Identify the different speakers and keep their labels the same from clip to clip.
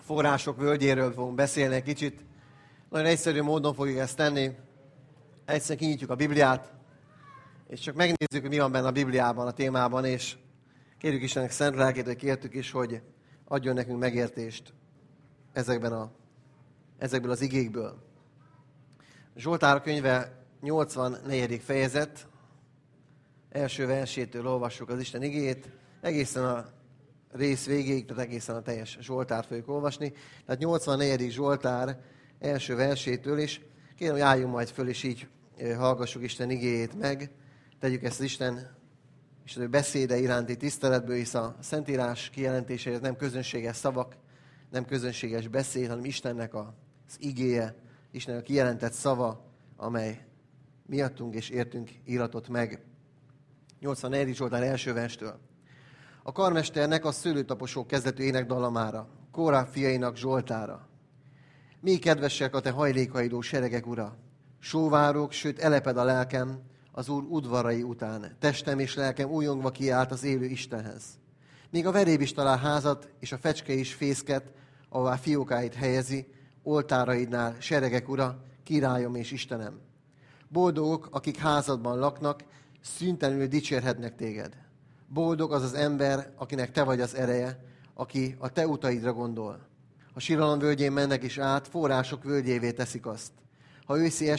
Speaker 1: források völgyéről fogunk beszélni egy kicsit. Nagyon egyszerű módon fogjuk ezt tenni. Egyszerűen kinyitjuk a Bibliát, és csak megnézzük, hogy mi van benne a Bibliában, a témában, és kérjük Istennek szent lelkét, hogy kértük is, hogy adjon nekünk megértést ezekből az igékből. Zsoltár könyve 84. fejezet, első versétől olvassuk az Isten igéjét, egészen a rész végéig, tehát egészen a teljes Zsoltárt fogjuk olvasni. Tehát 84. Zsoltár első versétől, és kérem, hogy álljunk majd föl, és így hallgassuk Isten igéjét meg. Tegyük ezt az Isten ő beszéde iránti tiszteletből, hisz a Szentírás kijelentése, ez nem közönséges szavak, nem közönséges beszéd, hanem Istennek az igéje, Istennek a kijelentett szava, amely miattunk és értünk íratott meg. 84. Zsoltár első verstől. A karmesternek a szőlőtaposók kezdetű énekdalamára, Kórá fiainak Zsoltára. Mi kedvesek a te hajlékaidó seregek, ura! Sóvárok, sőt eleped a lelkem az Úr udvarai után. Testem és lelkem újongva kiállt az élő Istenhez. Míg a veréb is talál házat, és a fecske is fészket, ahová fiókáit helyezi, oltáraidnál seregek, ura, királyom és Istenem. Boldogok, akik házadban laknak, szüntelenül dicsérhetnek téged. Boldog az az ember, akinek te vagy az ereje, aki a te utaidra gondol. Ha síralom völgyén mennek is át, források völgyévé teszik azt. Ha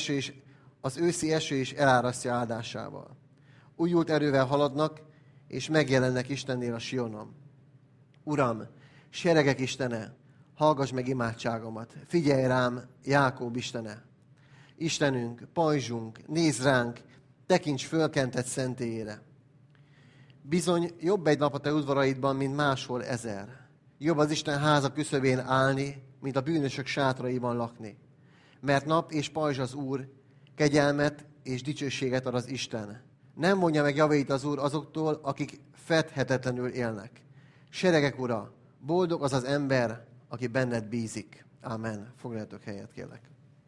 Speaker 1: az őszi eső is elárasztja áldásával. Újult erővel haladnak, és megjelennek Istennél a Sionon. Uram, seregek Istene, hallgass meg imádságomat, figyelj rám, Jákób Istene. Istenünk, pajzsunk, nézz ránk, tekints fölkentett szentélyére. Bizony, jobb egy nap a te udvaraidban, mint máshol 1000. Jobb az Isten háza küszöbén állni, mint a bűnösök sátraiban lakni. Mert nap és pajzs az Úr, kegyelmet és dicsőséget ad az Isten. Nem vonja meg javait az Úr azoktól, akik fedhetetlenül élnek. Seregek, ura, boldog az az ember, aki benned bízik. Ámen. Foglaljatok helyet, kérlek.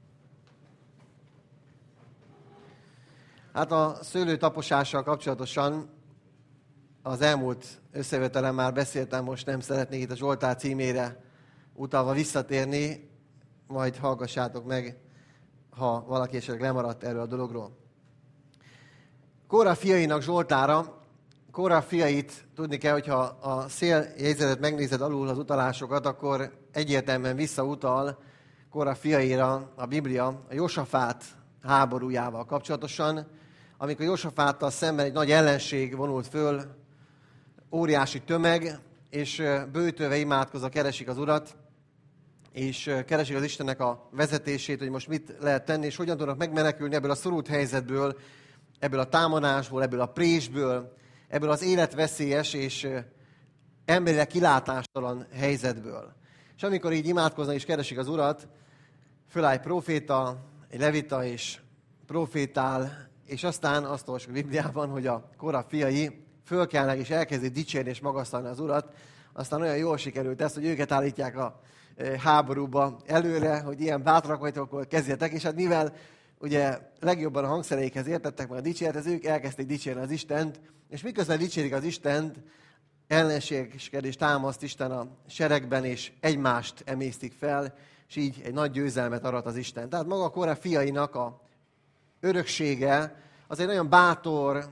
Speaker 1: Hát a szőlőtaposással kapcsolatosan az elmúlt összejövetelen már beszéltem, most nem szeretnék itt a Zsoltár címére utalva visszatérni, majd hallgassátok meg, ha valaki esetleg lemaradt erről a dologról. Kórá fiainak Zsoltára, Kórá fiait tudni kell, hogyha a széljegyzetet megnézed alul az utalásokat, akkor egyértelműen visszautal Kórá fiaira a Biblia a Josafát háborújával kapcsolatosan, amikor Josafáttal szemben egy nagy ellenség vonult föl, óriási tömeg, és bőtölve imádkozva keresik az Urat, és keresik az Istennek a vezetését, hogy most mit lehet tenni, és hogyan tudnak megmenekülni ebből a szorult helyzetből, ebből a támadásból, ebből a présből, ebből az életveszélyes és emberileg kilátástalan helyzetből. És amikor így imádkoznak és keresik az Urat, föláll egy próféta, egy levita, és profétál, és aztán azt olvasjuk a Bibliában, hogy a Kórá fiai fölkelnek és elkezdik dicsérni és magasztalni az Urat. Aztán olyan jól sikerült ezt, hogy őket állítják a háborúba előre, hogy ilyen bátrak vagytok, akkor kezdjetek. És hát mivel ugye legjobban a hangszereikhez értettek meg a dicséretezők, elkezdték dicsérni az Istent, és miközben dicsérik az Istent, ellenségeskedés támaszt Isten a seregben, és egymást emésztik fel, és így egy nagy győzelmet arat az Isten. Tehát maga a Kórá fiainak a öröksége az egy nagyon bátor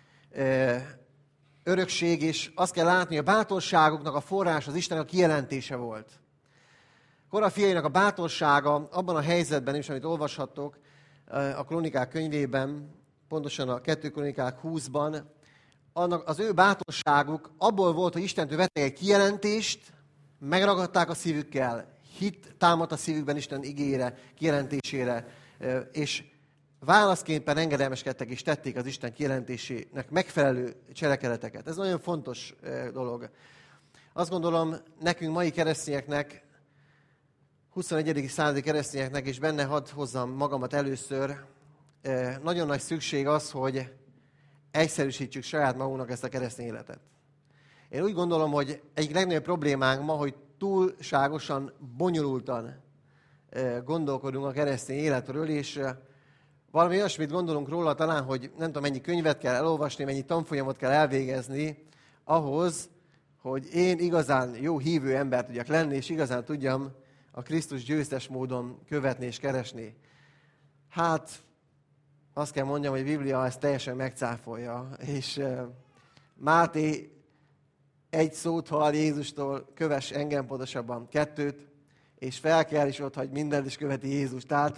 Speaker 1: örökség, és azt kell látni, hogy a bátorságoknak a forrás az Istennek a kijelentése volt. Kórá fiainak a bátorsága abban a helyzetben is, amit olvashattok a Kronikák könyvében, pontosan a 2 Kronikák 20-ban, az ő bátorságuk abból volt, hogy Istentől vettek egy kijelentést, megragadták a szívükkel, hit támadt a szívükben Isten igére, kijelentésére, és válaszképpen engedelmeskedtek és tették az Isten kijelentésének megfelelő cselekedeteket. Ez nagyon fontos dolog. Azt gondolom, nekünk mai keresztényeknek, 21. századi keresztényeknek, és benne hadd hozzam magamat először, nagyon nagy szükség az, hogy egyszerűsítsük saját magunknak ezt a keresztény életet. Én úgy gondolom, hogy egyik legnagyobb problémánk ma, hogy túlságosan bonyolultan gondolkodunk a keresztény életről, és valami olyasmit gondolunk róla talán, hogy nem tudom, mennyi könyvet kell elolvasni, mennyi tanfolyamot kell elvégezni ahhoz, hogy én igazán jó hívő ember tudjak lenni, és igazán tudjam a Krisztus győztes módon követni és keresni. Hát, azt kell mondjam, hogy a Biblia ezt teljesen megcáfolja, és Máté egy szót hall Jézustól, kövess engem, pontosabban 2, és felkel, és ott hagy mindent, és követi Jézust. Tehát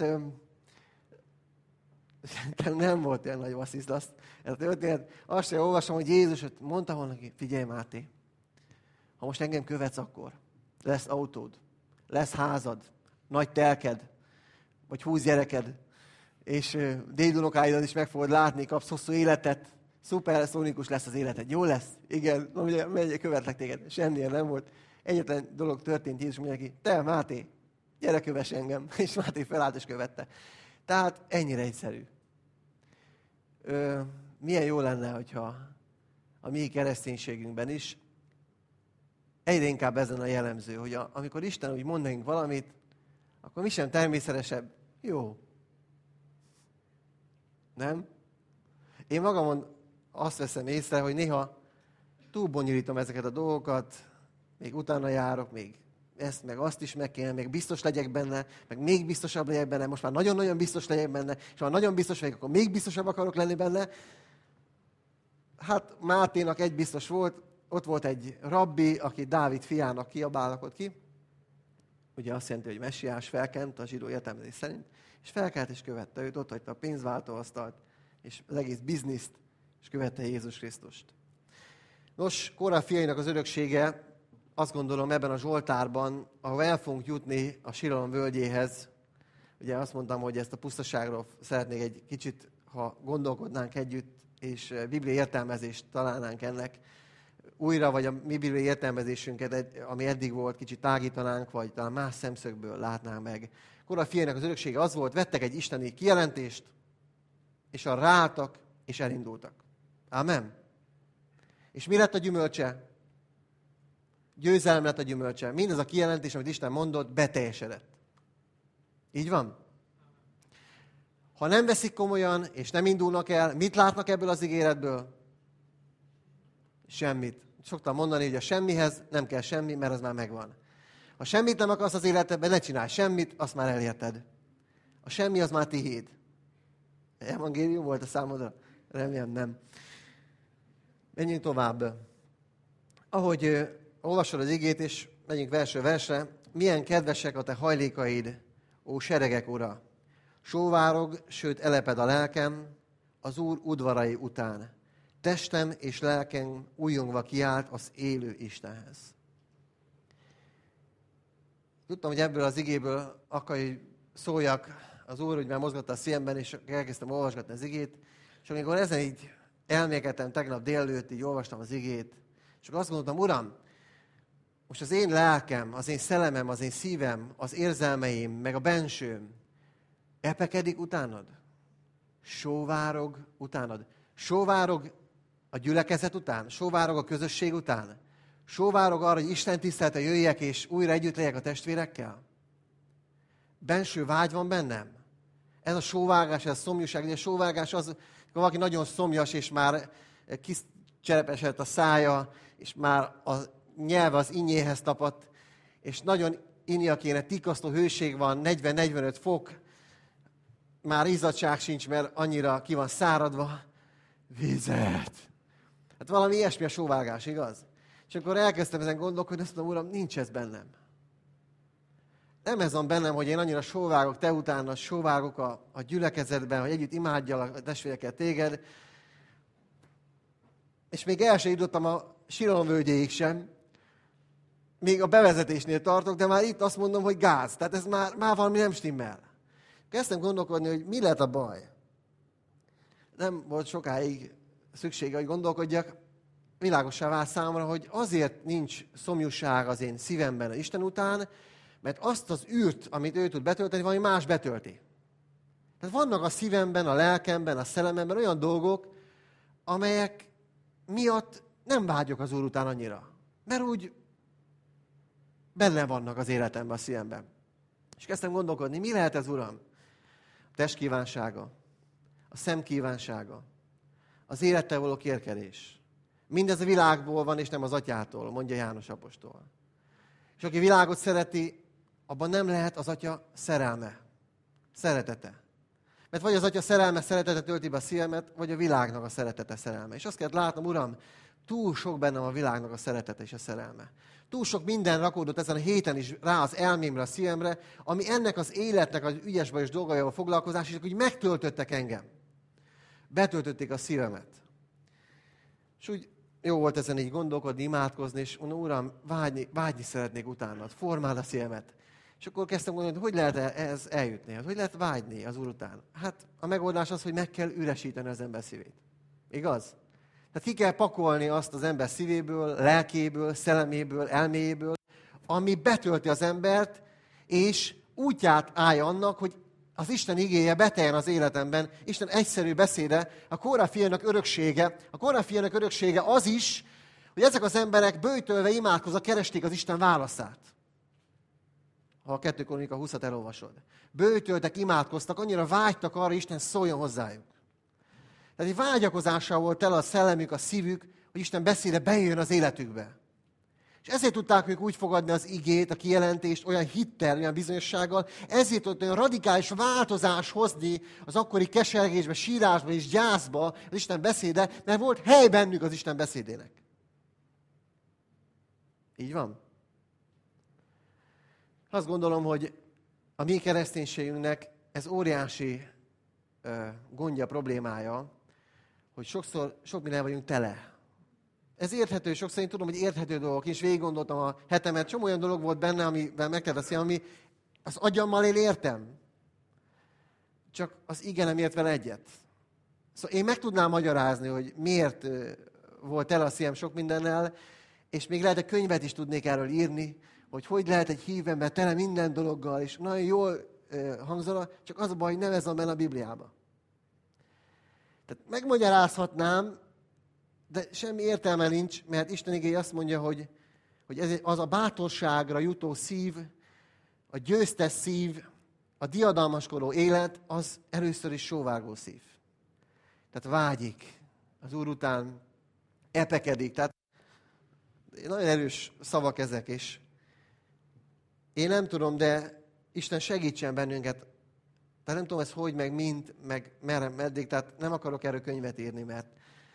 Speaker 1: nem volt olyan nagy vasszizdasz. Ez a történet. Azt sem olvasom, hogy Jézus mondta volna neki, figyelj Máté, ha most engem követsz, akkor lesz autód, lesz házad, nagy telked, vagy 20 gyereked, és dédunokáidat is meg fogod látni, kapsz hosszú életet, szuperszónikus lesz az életed. Jó lesz? Igen, megyek, követlek téged. Semmilyen nem volt. Egyetlen dolog történt, Jézus mondja neki, te Máté, gyere kövess engem. És Máté felállt és követte. Tehát ennyire egyszerű. Milyen jó lenne, hogyha a mi kereszténységünkben is egyre inkább ezen a jellemző, hogy amikor Isten úgy mond nekünk valamit, akkor mi sem természetesebb. Jó. Nem? Én magamon azt veszem észre, hogy néha túl bonyolítom ezeket a dolgokat, még utána járok, még ezt, meg azt is meg kéne, még biztos legyek benne, meg még biztosabb legyek benne, most már nagyon-nagyon biztos legyek benne, és ha nagyon biztos vagyok, akkor még biztosabb akarok lenni benne. Hát Máténak egy biztos volt, ott volt egy rabbi, aki Dávid fiának kiabálakott ki. Ugye azt jelenti, hogy messiás felkent a zsidó értelmezés szerint, és felkelt és követte őt, ott hagyta a pénzváltóasztalt, és az egész bizniszt, és követte Jézus Krisztust. Nos, Kórah fiainak az öröksége, azt gondolom ebben a Zsoltárban, ahol el fogunk jutni a Siralom völgyéhez, ugye azt mondtam, hogy ezt a pusztaságról szeretnék egy kicsit, ha gondolkodnánk együtt, és bibliai értelmezést találnánk ennek újra, vagy a mi bibliai értelmezésünket, ami eddig volt, kicsit tágítanánk, vagy talán más szemszögből látnánk meg. Kórah fiainak az öröksége az volt, vettek egy isteni kijelentést, és arra ráálltak, és elindultak. Ámen? És mi lett a gyümölcse? Győzelem lett a gyümölcse. Mindez a kijelentés, amit Isten mondott, beteljesedett. Így van? Ha nem veszik komolyan, és nem indulnak el, mit látnak ebből az ígéretből? Semmit. Szoktam mondani, hogy a semmihez nem kell semmi, mert az már megvan. Ha semmit nem akarsz az életedben, ne csinálj semmit, azt már elérted. A semmi az már tiéd. Evangélium volt a számodra? Remélem nem. Menjünk tovább. Ahogy olvasod az igét, és megyünk versről versre, milyen kedvesek a te hajlékaid, ó seregek ura! Sóvárog, sőt eleped a lelkem az Úr udvarai után. Testem és lelkem újjongva kiált az élő Istenhez. Tudtam, hogy ebből az igéből akar, hogy szóljak, az Úr úgy már mozgatta a szívemben, és elkezdtem olvasgatni az igét, és amikor ezen így elmélkedtem tegnap délelőtt, így olvastam az igét, és akkor azt gondoltam, Uram, most az én lelkem, az én szellemem, az én szívem, az érzelmeim, meg a bensőm epekedik utánad? Sóvárog utánad? Sóvárog a gyülekezet után? Sóvárog a közösség után? Sóvárog arra, hogy Isten tisztelte jöjjek, és újra együtt legyek a testvérekkel? Benső vágy van bennem? Ez a sóvárgás, ez a szomjúság. Ugye a sóvárgás az, amikor valaki nagyon szomjas, és már kicserepesedett a szája, és már a nyelve az innyéhez tapadt, és nagyon innia kéne, tikasztó hőség van, 40-45 fok, már izzadság sincs, mert annyira ki van száradva. Vizet! Hát valami ilyesmi a sóvárgás, igaz? És akkor elkezdtem ezen gondolkodni, azt mondom, Uram, nincs ez bennem. Nem ez van bennem, hogy én annyira sóvárgok te utána, sóvárgok a gyülekezetben, hogy együtt imádjalak a testvéreket téged. És még el sem jutottam a Siralom völgyéig sem. Még a bevezetésnél tartok, de már itt azt mondom, hogy gáz. Tehát ez már valami nem stimmel. Kezdtem gondolkodni, hogy mi lehet a baj. Nem volt sokáig szüksége, hogy gondolkodjak. Világossá vált számomra, hogy azért nincs szomjúság az én szívemben az Isten után, mert azt az űrt, amit ő tud betölteni, valami más betölti. Tehát vannak a szívemben, a lelkemben, a szellememben olyan dolgok, amelyek miatt nem vágyok az Úr után annyira. Mert úgy benne vannak az életemben, a szívemben. És kezdtem gondolkodni, mi lehet ez, Uram? A test kívánsága, a szem kívánsága, az élettel való kérkedés, Mindez a világból van, és nem az atyától, mondja János apostol. És aki világot szereti, abban nem lehet az atya szerelme, szeretete. Mert vagy az atya szerelme, szeretete tölti be a szívemet, vagy a világnak a szeretete, szerelme. És azt kellett látnom, Uram, túl sok bennem a világnak a szeretete és a szerelme. Túl sok minden rakódott ezen a héten is rá az elmémre, a szívemre, ami ennek az életnek az ügyes-bajos dolgaival foglalkozás, és úgy megtöltöttek engem. Betöltötték a szívemet. És úgy jó volt ezen így gondolkodni, imádkozni, és mondom, Uram, vágyni szeretnék utánad, formáld a szívemet. És akkor kezdtem gondolni, hogy lehet ez eljutni, hogy lehet vágyni az Úr után. Hát a megoldás az, hogy meg kell üresíteni az ember szívét. Igaz? Tehát ki kell pakolni azt az ember szívéből, lelkéből, szelleméből, elméjéből, ami betölti az embert, és útját állja annak, hogy az Isten igéje beteljen az életemben, Isten egyszerű beszéde, a Kórah fiának öröksége. A Kórah fiának öröksége az is, hogy ezek az emberek böjtölve imádkozva keresték az Isten válaszát. Ha a 2 Krónika 20-at elolvasod. Böjtöltek, imádkoztak, annyira vágytak arra, hogy Isten szóljon hozzájuk. Tehát egy vágyakozással volt tele a szellemük, a szívük, hogy Isten beszéde bejön az életükbe. És ezért tudták ők úgy fogadni az igét, a kijelentést, olyan hittel, olyan bizonyossággal, ezért tudott olyan radikális változás hozni az akkori kesergésbe, sírásba és gyászba az Isten beszéde, mert volt hely bennük az Isten beszédének. Így van? Azt gondolom, hogy a mi kereszténységünknek ez óriási gondja, problémája, hogy sokszor sok minden vagyunk tele. Ez érthető, sokszor én tudom, hogy érthető dolgok, és végig gondoltam a hetemet, csomó olyan dolog volt benne, amivel megteveszem, ami az agyammal én értem. Csak az ige nem ért vele egyet. Szóval én meg tudnám magyarázni, hogy miért volt tele a szívem sok mindennel, és még lehet, hogy könyvet is tudnék erről írni, hogy lehet egy hívő ember tele minden dologgal, és nagyon jól hangzana, csak az a baj, hogy nem ez van benne a Bibliában. Tehát megmagyarázhatnám, de semmi értelme nincs, mert Isten igéje azt mondja, hogy ez az a bátorságra jutó szív, a győztes szív, a diadalmaskodó élet, az először is sóvárgó szív. Tehát vágyik az Úr után, epekedik. Tehát nagyon erős szavak ezek, és én nem tudom, de Isten segítsen bennünket. Tehát nem tudom ez hogy, meg mint, meg merre, meddig, tehát nem akarok erről könyvet írni, mert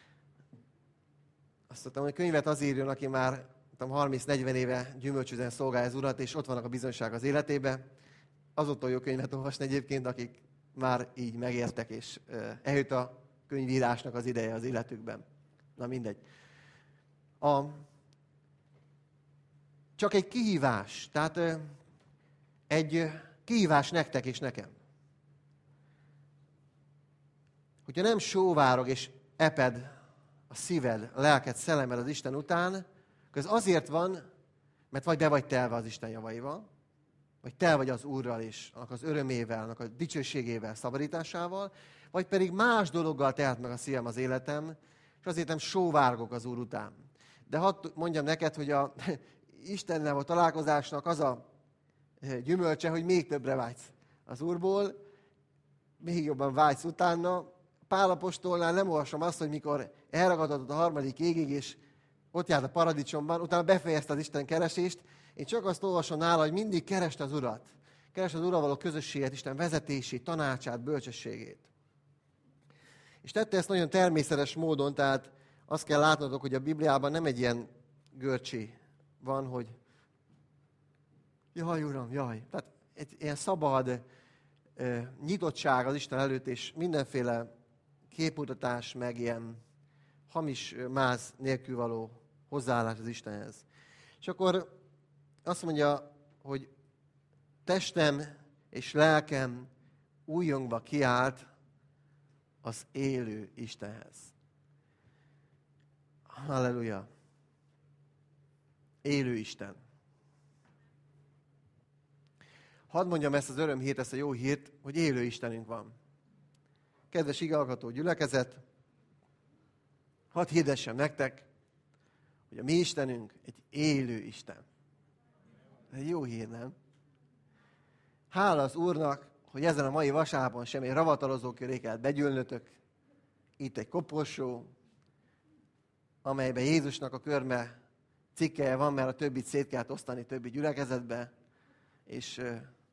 Speaker 1: azt mondtam, hogy könyvet az írjon, aki már 30-40 éve gyümölcsözően szolgálja az Urat, és ott vannak a bizonyság az életében. Azóta jó könyvet olvasni egyébként, akik már így megértek, és eljött a könyvírásnak az ideje az életükben. Na mindegy. Csak egy kihívás, tehát egy kihívás nektek és nekem. Hogyha nem sóvárog és eped a szíved, a lelked, szellemed az Isten után, akkor ez azért van, mert vagy be vagy telve az Isten javaival, vagy tel vagy az Úrral és annak az örömével, annak a dicsőségével, szabadításával, vagy pedig más dologgal telt meg a szívem, az életem, és azért nem sóvárgok az Úr után. De hadd mondjam neked, hogy a Istennel a találkozásnak az a gyümölcse, hogy még többre vágysz az Úrból, még jobban vágysz utána. Pál apostolnál nem olvasom azt, hogy mikor elragadott a harmadik égig, és ott járt a paradicsomban, utána befejezte az Isten keresést. Én csak azt olvasom nála, hogy mindig kereste az Urat. Kereste az Urral való közösséget, Isten vezetését, tanácsát, bölcsességét. És tette ezt nagyon természetes módon, tehát azt kell látnotok, hogy a Bibliában nem egy ilyen görcsi van, hogy jaj, Uram, jaj. Tehát egy ilyen szabad nyitottság az Isten előtt, és mindenféle képmutatás, meg ilyen hamis máz nélkül való hozzáállás az Istenhez. És akkor azt mondja, hogy testem és lelkem újjongva kiált az élő Istenhez. Halleluja! Élő Isten. Hadd mondjam ezt az örömhírt, ezt a jó hírt, hogy élő Istenünk van. Kedves igehallgató gyülekezet, hadd hirdessem nektek, hogy a mi Istenünk egy élő Isten. Ez egy jó hír, nem? Hála az Úrnak, hogy ezen a mai vasárnapon sem egy ravatalozó köré kell begyűlnötök. Itt egy koporsó, amelyben Jézusnak a körme cikkelye van, mert a többit szét kellett osztani többi gyülekezetbe, és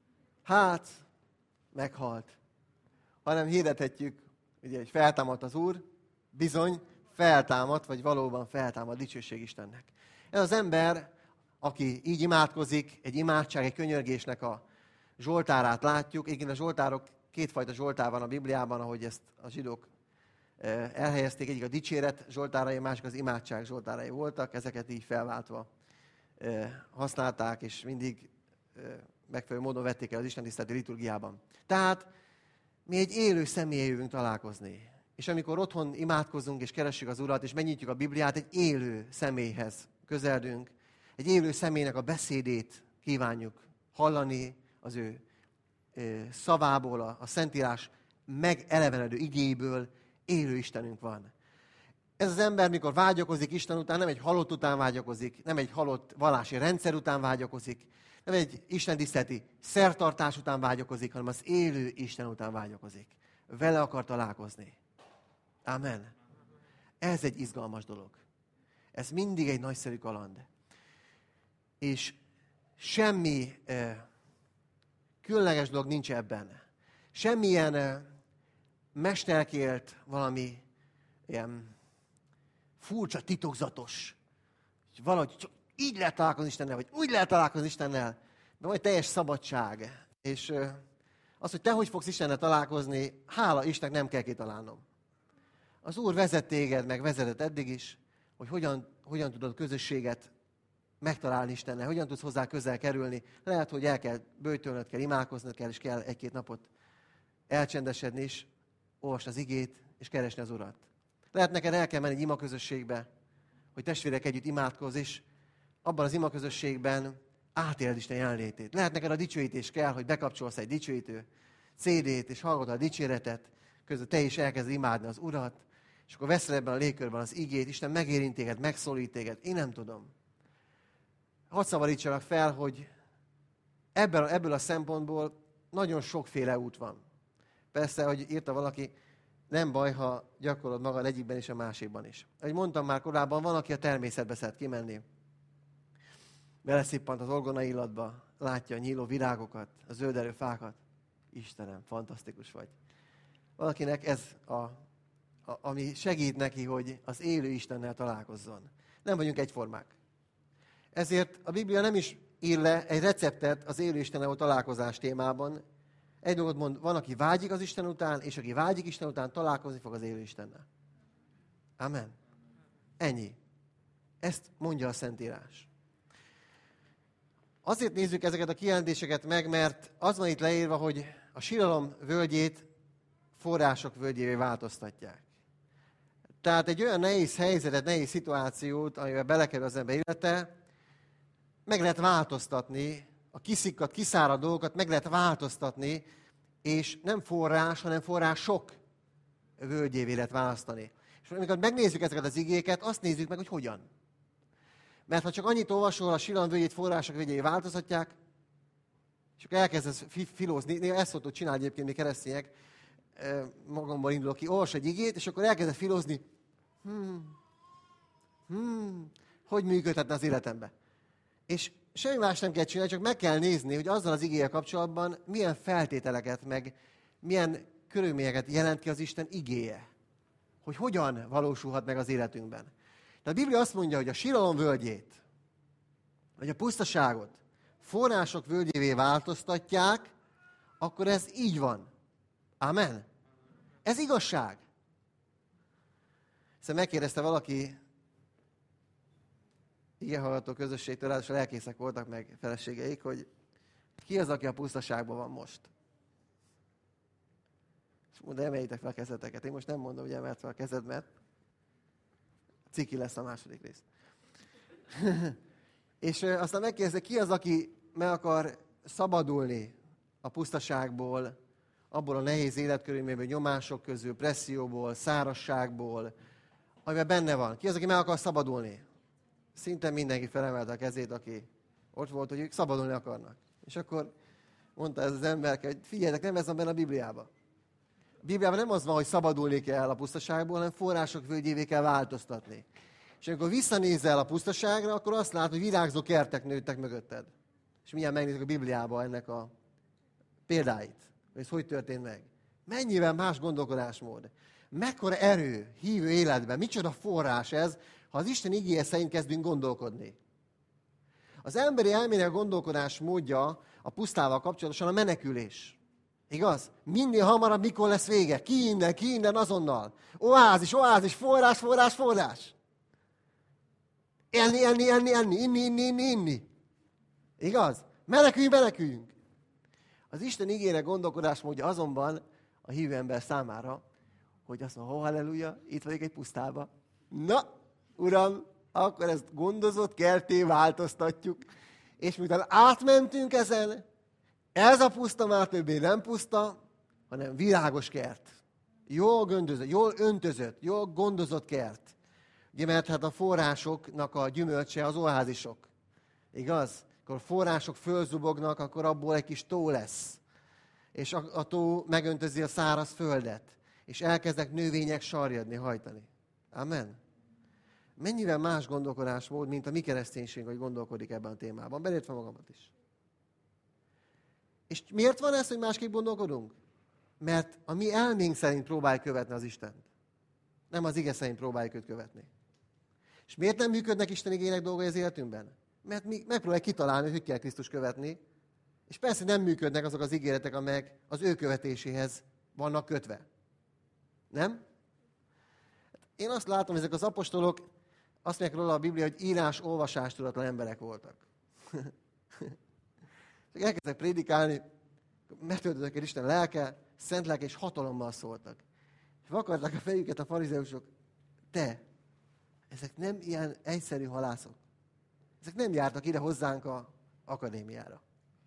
Speaker 1: meghalt. Hanem hirdethetjük, ugye, hogy feltámadt az Úr, bizony feltámadt, vagy valóban feltámad, dicsőség Istennek. Ez az ember, aki így imádkozik, egy imádság, egy könyörgésnek a zsoltárát látjuk. Igen, a zsoltárok, kétfajta zsoltár van a Bibliában, ahogy ezt a zsidók elhelyezték. Egyik a dicséret zsoltárai, másik az imádság zsoltárai voltak. Ezeket így felváltva használták, és mindig megfelelő módon vették el az istentiszteleti liturgiában. Tehát mi egy élő személlyel jövünk találkozni. És amikor otthon imádkozunk és keressük az Urat, és megnyitjuk a Bibliát, egy élő személyhez közeledünk, egy élő személynek a beszédét kívánjuk hallani, az ő szavából, a Szentírás megelevenedő igéből élő Istenünk van. Ez az ember, mikor vágyakozik Isten után, nem egy halott után vágyakozik, nem egy halott vallási rendszer után vágyakozik, nem egy istentiszteleti szertartás után vágyakozik, hanem az élő Isten után vágyakozik. Vele akar találkozni. Amen. Ez egy izgalmas dolog. Ez mindig egy nagyszerű kaland. És semmi különleges dolog nincs ebben. Semmilyen mesterkélt valami ilyen furcsa, titokzatos. Valahogy csak így lehet találkozni Istennel, vagy úgy lehet találkozni Istennel. De vagy teljes szabadság. És az, hogy te hogy fogsz Istennel találkozni, hála Istennek nem kell kitalálnom. Az Úr vezet téged, meg vezetett eddig is, hogy hogyan tudod közösséget megtalálni Istennel, hogyan tudsz hozzá közel kerülni. Lehet, hogy el kell böjtölnöd, kell imádkoznod kell, és kell egy-két napot elcsendesedni, és olvasd az igét, és keresni az Urat. Lehet neked el kell menni egy imaközösségbe, hogy testvérek együtt imádkozz, és abban az imaközösségben átéled Isten jelenlétét. Lehet neked a dicsőítés kell, hogy bekapcsolsz egy dicsőítő CD-t, és hallgatod a dicséretet, közben te is elkezded imádni az Urat, és akkor veszel ebben a légkörben az igét, Isten megérint téged, megszólít téged. Én nem tudom. Hadd szabadítsanak fel, hogy ebből a szempontból nagyon sokféle út van. Persze, hogy írta valaki, nem baj, ha gyakorolod magad egyikben és a másikban is. Ahogy mondtam már korábban, van, aki a természetbe szeret kimenni. Beleszippant az orgona illatba, látja a nyíló virágokat, a zölderő fákat. Istenem, fantasztikus vagy. Valakinek ez ami segít neki, hogy az élő Istennel találkozzon. Nem vagyunk egyformák. Ezért a Biblia nem is ír le egy receptet az élő Istennel találkozás témában. Egy dolgot mond, van, aki vágyik az Isten után, és aki vágyik Isten után, találkozni fog az élő Istennel. Amen. Ennyi. Ezt mondja a Szentírás. Azért nézzük ezeket a kijelentéseket meg, mert az van itt leírva, hogy a síralom völgyét források völgyévé változtatják. Tehát egy olyan nehéz helyzetet, nehéz szituációt, amiben belekerül az ember élete, meg lehet változtatni, a kiszikkadt, kiszáradt dolgokat meg lehet változtatni, és nem forrás, hanem források völgyévé lehet választani. És amikor megnézzük ezeket az igéket, azt nézzük meg, hogy hogyan. Mert ha csak annyit olvasol, a síralom völgyét források völgyévé változtatják, és akkor elkezdesz filózni, néha ezt szoktuk csinálni egyébként mi keresztények, magamból indulok ki, olvas egy igét, és akkor elkezded filózni, hogy működhetne az életembe. És semmi más nem kell csinálni, csak meg kell nézni, hogy azzal az igével kapcsolatban milyen feltételeket, meg milyen körülményeket jelent ki az Isten igéje. Hogy hogyan valósulhat meg az életünkben. De a Biblia azt mondja, hogy a síralom völgyét, vagy a pusztaságot források völgyévé változtatják, akkor ez így van. Amen. Ez igazság. Szóval megkérdezte valaki, igehallgató közösségtől, ráadásul lelkészek voltak meg feleségeik, hogy ki az, aki a pusztaságban van most? És mondta, emeljétek fel a kezeteket. Én most nem mondom, hogy emelt fel a kezed, mert ciki lesz a második rész. És aztán megkérdezte, ki az, aki meg akar szabadulni a pusztaságból, abból a nehéz életkörülményből, nyomások közül, presszióból, szárazságból, amiben benne van. Ki az, aki meg akar szabadulni? Szinte mindenki felemelte a kezét, aki ott volt, hogy ők szabadulni akarnak. És akkor mondta ez az ember, hogy figyeljetek, nem ez van benne a Bibliában. A Bibliában nem az van, hogy szabadulni kell a pusztaságból, hanem források völgyévé kell változtatni. És És amikor visszanézel a pusztaságra, akkor azt látod, hogy virágzó kertek nőttek mögötted. És mindjárt megnézzük a Bibliában ennek a példáit, hogy ez hogy történt meg. Mennyivel más gondolkodásmód. Mekkora erő hívő életben, micsoda forrás ez, ha az Isten igéje szerint kezdünk gondolkodni. Az emberi elmének gondolkodás módja a pusztával kapcsolatosan a menekülés. Igaz? Minél hamarabb mikor lesz vége. Ki innen, azonnal. Oázis, forrás. Enni, inni. Igaz? Meneküljünk. Az Isten igének gondolkodás módja azonban a hívő ember számára, hogy azt mondja, halleluja, itt vagyok egy pusztába. Na, Uram, akkor ezt gondozott kertté változtatjuk. És miután átmentünk ezen, ez a puszta már többé nem puszta, hanem virágos kert. Jól öntözött, jól gondozott kert. Ugye, mert hát a forrásoknak a gyümölcse az oázisok. Igaz? Akkor a források fölzubognak, akkor abból egy kis tó lesz. És a tó megöntözi a száraz földet. És elkezdek növények sarjadni, hajtani. Amen. Mennyivel más gondolkodásmód, mint a mi kereszténységünk, hogy gondolkodik ebben a témában. Belértve magamat is. És miért van ez, hogy másképp gondolkodunk? Mert a mi elménk szerint próbáljuk követni az Istent. Nem az ige szerint próbáljuk őt követni. És miért nem működnek Isten igének dolgai az életünkben? Mert mi megpróbáljuk kitalálni, hogy kell Krisztus követni. És persze nem működnek azok az ígéretek, amelyek az ő követéséhez vannak kötve. Nem? Én azt látom, hogy ezek az apostolok, azt mondják róla a Biblia, hogy írás-olvasás tudatlan emberek voltak. Csak elkezdtek prédikálni, megtöltöttek el Isten lelke, szent lelke és hatalommal szóltak. És vakarták a fejüket a farizeusok. Ezek nem ilyen egyszerű halászok. Ezek nem jártak ide hozzánk a akadémiára.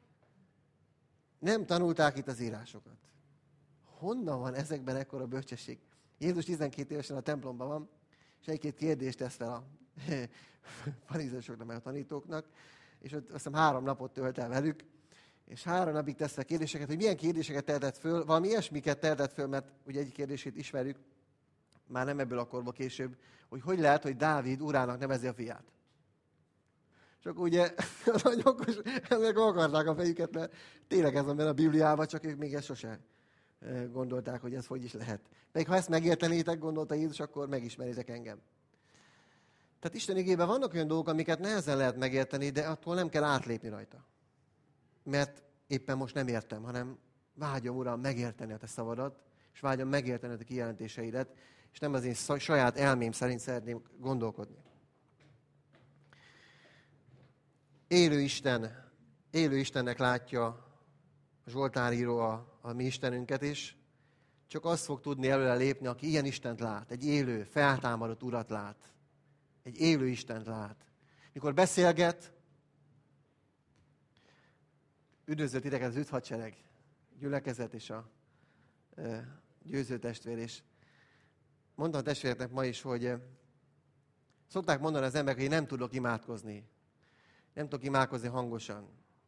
Speaker 1: Nem tanulták itt az írásokat. Honnan van ezekben ekkora bölcsesség? Jézus 12 évesen a templomban van, és egy-két kérdést tesz fel a farizeusoknak, meg a tanítóknak, és ott azt hiszem 3 napot tölt el velük, és 3 napig tesz fel kérdéseket, hogy milyen kérdéseket tehetett föl, valami ilyesmiket tehetett föl, mert ugye egy kérdését ismerjük, már nem ebből a korból később, hogy lehet, hogy Dávid urának nevezi a fiát. Csak ugye nagyon okos, ennek akarták a fejüket, mert tényleg ez van benne a Bibliában, csak ők még ezt sose gondolták, hogy ez hogy is lehet. Pedig ha ezt megértenétek, gondolta Jézus, akkor megismeritek engem. Tehát Isten igében vannak olyan dolgok, amiket nehezen lehet megérteni, de attól nem kell átlépni rajta. Mert éppen most nem értem, hanem vágyom, Uram, megérteni a te szavadat, és vágyom megérteni a te kijelentéseidet, és nem az én saját elmém szerint szeretném gondolkodni. Élő Istennek látja a Zsoltáríró a mi Istenünket is, csak azt fog tudni előre lépni, aki ilyen Istent lát, egy élő, feltámadott Urat lát, egy élő Istent lát. Mikor beszélget, üdvözölt idegen az üdvhadsereg, gyülekezet és a győző testvér, és mondtam a testvéreknek ma is, hogy szokták mondani az emberek, hogy én nem tudok imádkozni. Nem tudok imádkozni hangosan.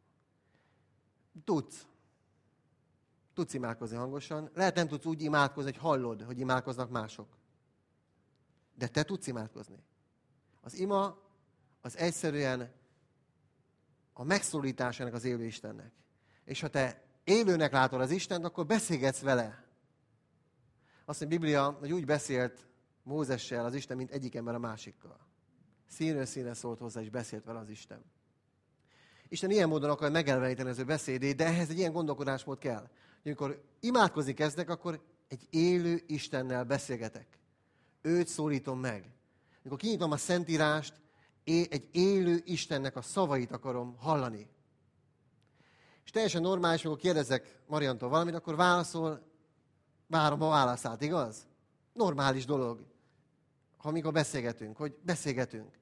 Speaker 1: Tudsz imádkozni hangosan. Lehet nem tudsz úgy imádkozni, hogy hallod, hogy imádkoznak mások. De te tudsz imádkozni. Az ima az egyszerűen a megszólításának az élő Istennek. És ha te élőnek látod az Istent, akkor beszélgetsz vele. Azt mondja a Biblia, hogy úgy beszélt Mózessel az Isten, mint egyik ember a másikkal. Színről színre szólt hozzá, és beszélt vele az Isten. Isten ilyen módon akar megelveníteni az ő beszédét, de ehhez egy ilyen gondolkodásmód kell. Amikor imádkozni kezdek, akkor egy élő Istennel beszélgetek. Őt szólítom meg. Amikor kinyitom a Szentírást, egy élő Istennek a szavait akarom hallani. És teljesen normális, amikor kérdezek Mariantól valamit, akkor várom a válaszát, igaz? Normális dolog, amikor beszélgetünk, hogy beszélgetünk.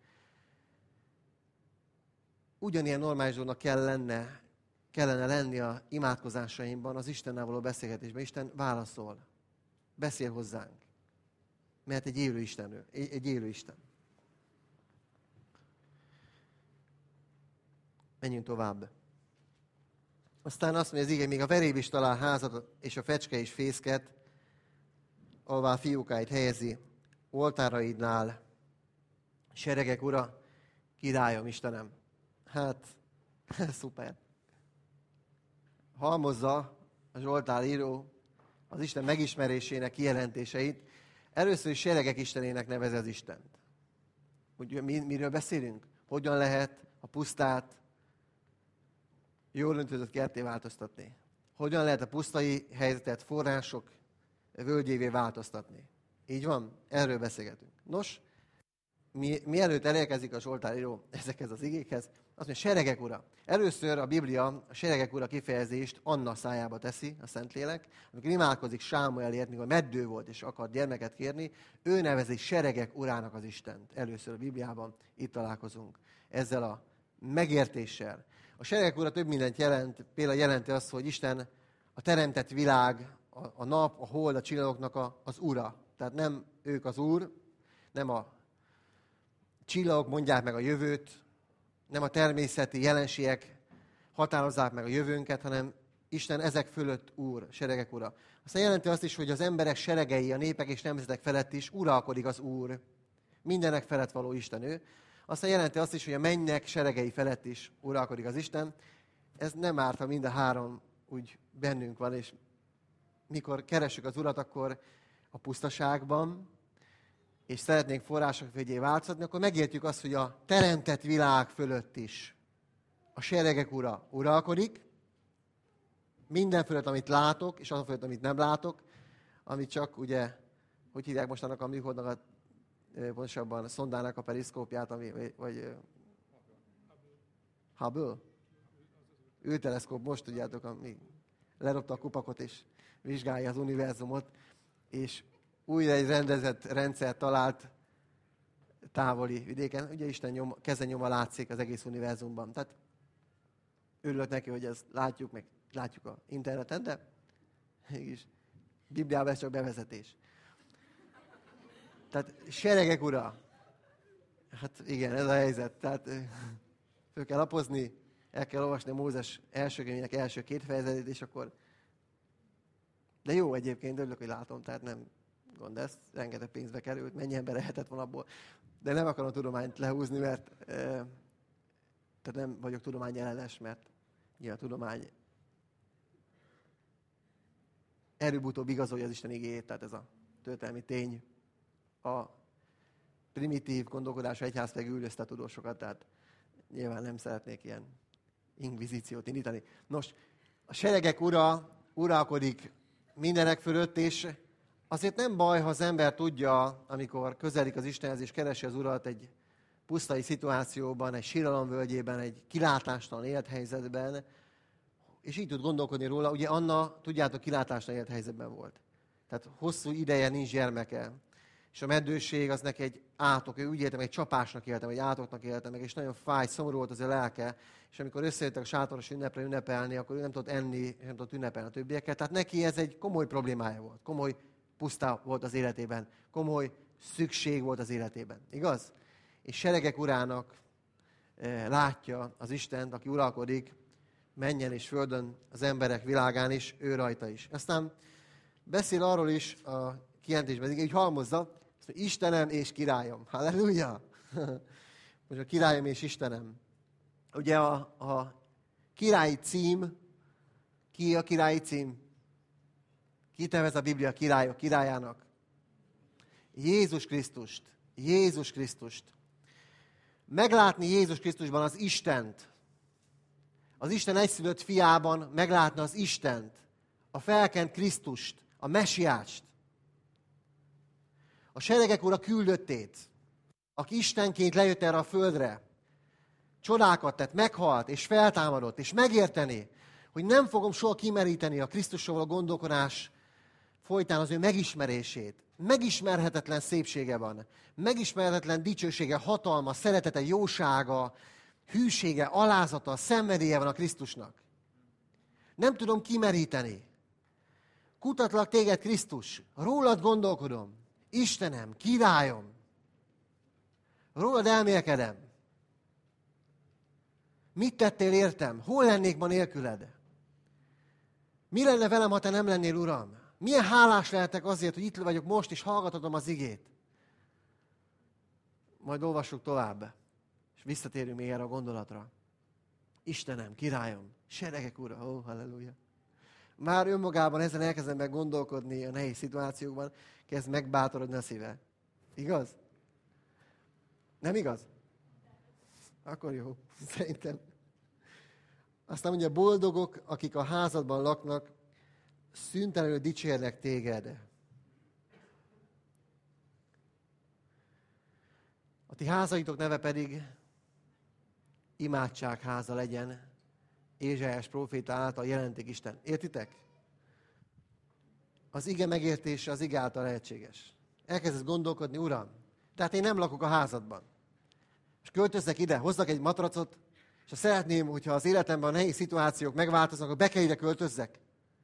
Speaker 1: Ugyanilyen normális dolognak kellene lenni a imádkozásaimban, az Istennel való beszélgetésben. Isten válaszol, beszél hozzánk. Mert egy élő Isten. Egy élő Isten. Menjünk tovább. Aztán azt mondja az ige, még a veréb is talál házat, és a fecske is fészket, ahová fiókáit helyezi, oltáraidnál Seregek ura, királyom, Istenem. Hát, szuper. Halmozza a Zsoltár író az Isten megismerésének kijelentéseit. Először is seregek istenének nevezi az Istent. Ugye miről beszélünk? Hogyan lehet a pusztát jól öntözött kertté változtatni? Hogyan lehet a pusztai helyzetet források völgyévé változtatni? Így van? Erről beszélgetünk. Nos, mielőtt elérkezik a Zsoltár író ezekhez az igékhez, azt mondja, seregek ura. Először a Biblia a seregek ura kifejezést Anna szájába teszi, a Szentlélek. Amikor imádkozik Sámuelért, mikor meddő volt és akart gyermeket kérni, ő nevezi seregek urának az Istent. Először a Bibliában itt találkozunk ezzel a megértéssel. A seregek ura több mindent jelent, például jelenti azt, hogy Isten a teremtett világ, a nap, a hold, a csillagoknak az ura. Tehát nem ők az úr, nem a csillagok mondják meg a jövőt, nem a természeti jelenségek határozzák meg a jövőnket, hanem Isten ezek fölött úr, seregek ura. Aztán jelenti azt is, hogy az emberek seregei, a népek és nemzetek felett is uralkodik az Úr. Mindenek felett való Isten ő. Aztán jelenti azt is, hogy a mennyek seregei felett is uralkodik az Isten. Ez nem árt, ha mind a három úgy bennünk van, és mikor keressük az Urat, akkor a pusztaságban, és szeretnénk források vegyé változtatni, akkor megértjük azt, hogy a teremtett világ fölött is a seregek ura uralkodik, minden fölött, amit látok, és azon fölött, amit nem látok, amit csak ugye, hogy hívják most annak a műholdnak, pontosabban szondának a periszkópját, vagy Hubble? űrteleszkóp, most tudjátok, ami lerobta a kupakot, és vizsgálja az univerzumot, és újra egy rendezett rendszer talált távoli vidéken. Ugye Isten keze nyoma látszik az egész univerzumban. Tehát örülök neki, hogy ezt látjuk, meg látjuk a interneten, de mégis Bibliában ez csak bevezetés. Tehát seregek ura. Hát igen, ez a helyzet. Tehát föl kell lapozni, el kell olvasni a Mózes első könyvének első 2 fejezetét, és akkor... De jó egyébként, örülök, hogy látom, tehát nem gond, ez rengeteg pénzbe került, mennyi ember lehetett volna abból. De nem akarom a tudományt lehúzni, mert tehát nem vagyok tudományellenes, mert nyilván a tudomány előbb-utóbb igazolja az Isten igéjét, tehát ez a történelmi tény. A primitív gondolkodású egyház pedig üldözte a tudósokat, tehát nyilván nem szeretnék ilyen inkvizíciót indítani. Nos, a seregek ura uralkodik mindenek fölött, és azért nem baj, ha az ember tudja, amikor közelik az Istenhez és keresi az Urat egy pusztai szituációban, egy síralomvölgyében, egy kilátástalan élethelyzetben, és így tud gondolkodni róla. Ugye Anna, tudjátok, kilátástalan élethelyzetben volt. Tehát hosszú ideje nincs gyermeke. És a meddőség az neki egy átok, ő úgy éltem, egy csapásnak éltem, egy átoknak éltem meg, és nagyon fáj, szomorú volt az a lelke, és amikor összejöttek a sátoros ünnepre ünnepelni, akkor ő nem tudott enni, nem tudott ünnepelni a többieket. Tehát neki ez egy komoly problémája volt, komoly puszta volt az életében, komoly szükség volt az életében. Igaz? És seregek urának látja az Istent, aki uralkodik mennyen és földön, az emberek világán is, ő rajta is. Aztán beszél arról is a kijelentésben, így halmozza, Istenem és királyom. Halleluja! Most a királyom és Istenem. Ugye a királyi cím, ki a királyi cím? Kit nevez a Biblia királyok királyának? Jézus Krisztust. Jézus Krisztust. Meglátni Jézus Krisztusban az Istent. Az Isten egyszülött fiában meglátni az Istent. A felkent Krisztust. A Mesiást. A seregek ura küldöttét, aki Istenként lejött erre a földre, csodákat tett, meghalt és feltámadott, és megérteni, hogy nem fogom soha kimeríteni a Krisztusról való gondolkodás folytán az ő megismerését. Megismerhetetlen szépsége van, megismerhetetlen dicsősége, hatalma, szeretete, jósága, hűsége, alázata, szenvedélye van a Krisztusnak. Nem tudom kimeríteni. Kutatlak téged, Krisztus, rólad gondolkodom. Istenem, királyom, rólad elmélkedem. Mit tettél értem? Hol lennék ma nélküled? Mi lenne velem, ha te nem lennél, Uram? Milyen hálás lehetek azért, hogy itt vagyok most, és hallgatodom az igét? majd olvassuk tovább, és visszatérünk még erre a gondolatra. Istenem, királyom, seregek ura, ó, halleluja. Már önmagában ezen elkezdem meg gondolkodni a nehéz szituációkban, kezd megbátorodni a szíve. Igaz? Nem igaz? Akkor jó, szerintem. Aztán mondja, boldogok, akik a házadban laknak, szüntelenül dicsérnek téged. A ti házaitok neve pedig imádságháza legyen, Ézsaiás próféta által jelentik Isten. Értitek? Az ige megértése az ige által lehetséges. Elkezdesz gondolkodni, Uram, tehát én nem lakok a házadban. És költözzek ide, hozzak egy matracot, és ha szeretném, hogyha az életemben a nehéz szituációk megváltoznak, akkor be kell ide költözzek.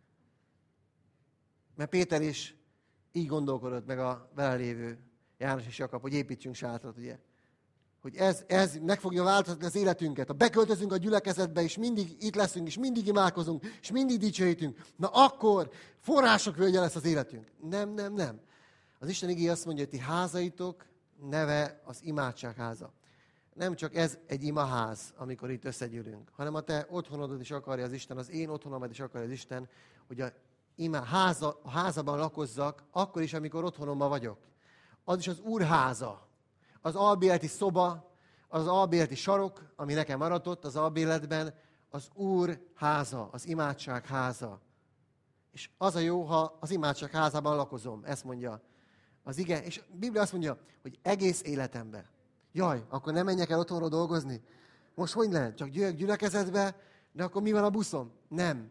Speaker 1: Mert Péter is így gondolkodott meg a vele lévő János és Jakab, hogy építsünk sátrat, ugye? Hogy ez meg fogja változtatni az életünket. Ha beköltözünk a gyülekezetbe, és mindig itt leszünk, és mindig imádkozunk, és mindig dicsőítünk, na akkor források völgye lesz az életünk. Nem. Az Isten igéje azt mondja, hogy ti házaitok neve az imádságháza. Nem csak ez egy imaház, amikor itt összegyűlünk, hanem a te otthonodat is akarja az Isten, az én otthonomat is akarja az Isten, hogy a házában lakozzak, akkor is, amikor otthonomban vagyok. Az is az Úr háza. Az albéleti szoba, az albéleti sarok, ami nekem maradt az albéletben, az Úr háza, az imádság háza. És az a jó, ha az imádság házában lakozom, ezt mondja az ige. És a Biblia azt mondja, hogy egész életemben. Jaj, akkor nem menjek el otthonról dolgozni? Most hogy lehet? Csak gyűlök gyülekezetbe, de akkor mi van a buszom? Nem.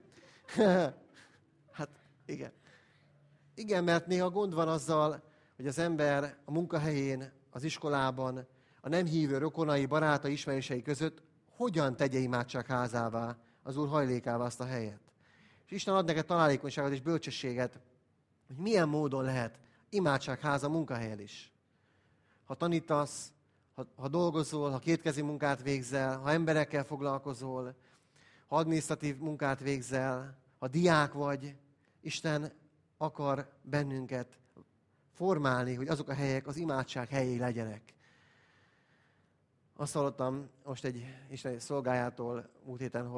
Speaker 1: Hát igen. Igen, mert néha gond van azzal, hogy az ember a munkahelyén, az iskolában, a nem hívő rokonai, barátai, ismerősei között hogyan tegye imádságházává, az Úr hajlékává azt a helyet. És Isten ad neked találékonyságot és bölcsességet, hogy milyen módon lehet imádságháza munkahelyen is. Ha tanítasz, ha dolgozol, ha kétkezi munkát végzel, ha emberekkel foglalkozol, ha adminisztratív munkát végzel, ha diák vagy, Isten akar bennünket formálni, hogy azok a helyek az imádság helyé legyenek. Azt hallottam most egy isteni szolgájától múlt héten,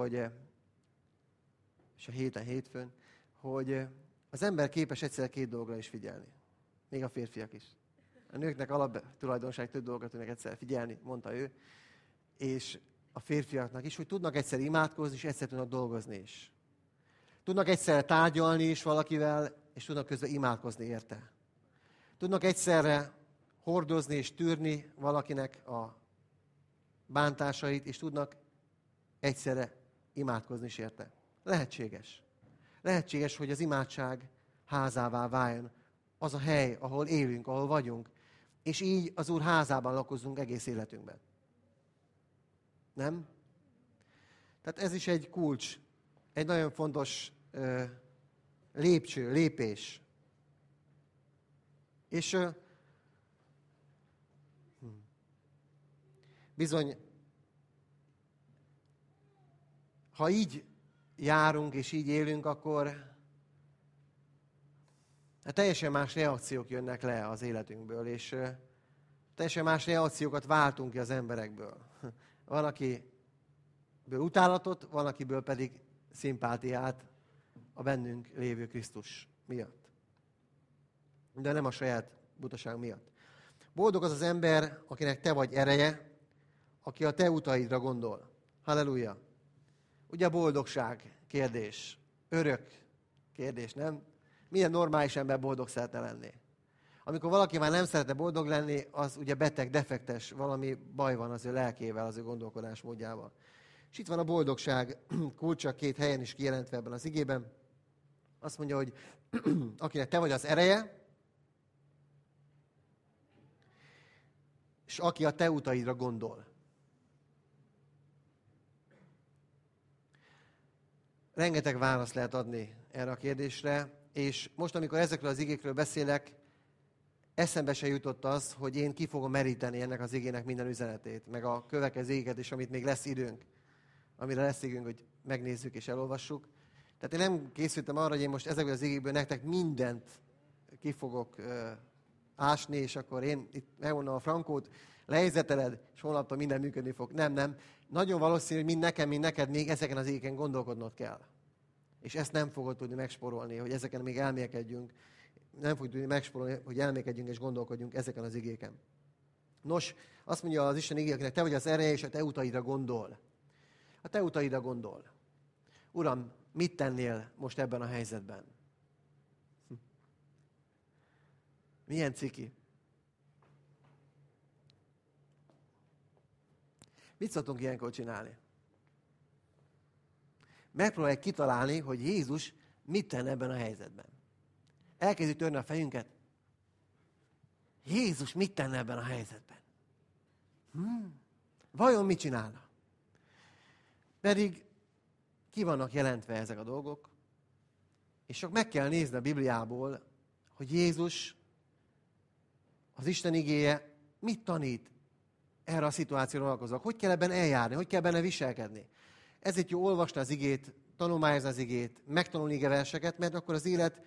Speaker 1: és a hétfőn, hogy az ember képes egyszer 2 dologra is figyelni. Még a férfiak is. A nőknek alaptulajdonság több dolgot tudnak egyszer figyelni, mondta ő, és a férfiaknak is, hogy tudnak egyszer imádkozni, és egyszer tudnak dolgozni is. Tudnak egyszerre tárgyalni is valakivel, és tudnak közben imádkozni érte. Tudnak egyszerre hordozni és tűrni valakinek a bántásait, és tudnak egyszerre imádkozni is érte. Lehetséges. Lehetséges, hogy az imádság házává váljon az a hely, ahol élünk, ahol vagyunk, és így az Úr házában lakozzunk egész életünkben. Nem? Tehát ez is egy kulcs, egy nagyon fontos lépés. És bizony, ha így járunk és így élünk, akkor teljesen más reakciók jönnek le az életünkből, és teljesen más reakciókat váltunk ki az emberekből. Van, akiből utálatot, van, akiből pedig szimpátiát a bennünk lévő Krisztus miatt. De nem a saját butaság miatt. Boldog az az ember, akinek te vagy ereje, aki a te utaidra gondol. Halleluja! Ugye a boldogság kérdés, örök kérdés, nem? Milyen normális ember boldog szeretne lenni? Amikor valaki már nem szeretne boldog lenni, az ugye beteg, defektes, valami baj van az ő lelkével, az ő gondolkodásmódjával. És itt van a boldogság kulcsa 2 helyen is kijelentve ebben az igében. Azt mondja, hogy akinek te vagy az ereje, és aki a te utaidra gondol. Rengeteg választ lehet adni erre a kérdésre, és most, amikor ezekről az igékről beszélek, eszembe se jutott az, hogy én ki fogom meríteni ennek az igének minden üzenetét, meg a következő igéket is, amit még lesz időnk, amire lesz időnk, hogy megnézzük és elolvassuk. Tehát én nem készültem arra, hogy én most ezekből az igékből nektek mindent ki fogok ásni, és akkor én itt megmondom a frankót, lehelyzeteled, és holnaptól minden működni fog. Nem. Nagyon valószínű, hogy mind nekem, mind neked még ezeken az igéken gondolkodnod kell. És ezt nem fogod tudni megsporolni, hogy ezeken még elmélkedjünk. Nem fogjuk tudni megsporolni, hogy elmélkedjünk és gondolkodjunk ezeken az igéken. Nos, azt mondja az Isten igének, te vagy az ereje, és a te utaidra gondol. A te utaidra gondol. Uram, mit tennél most ebben a helyzetben? Milyen ciki? Mit szoktunk ilyenkor csinálni? Megpróbáljuk kitalálni, hogy Jézus mit tenne ebben a helyzetben. Elkezdjük törni a fejünket. Jézus mit tenne ebben a helyzetben? Vajon mit csinálna? Pedig ki vannak jelentve ezek a dolgok, és csak meg kell nézni a Bibliából, hogy Jézus, az Isten igéje mit tanít erre a szituációra vonatkozóan. Hogy kell ebben eljárni, hogy kell benne viselkedni. Ezért jó olvasni az igét, tanulmányozni az igét, megtanulni igeverseket, mert akkor az élet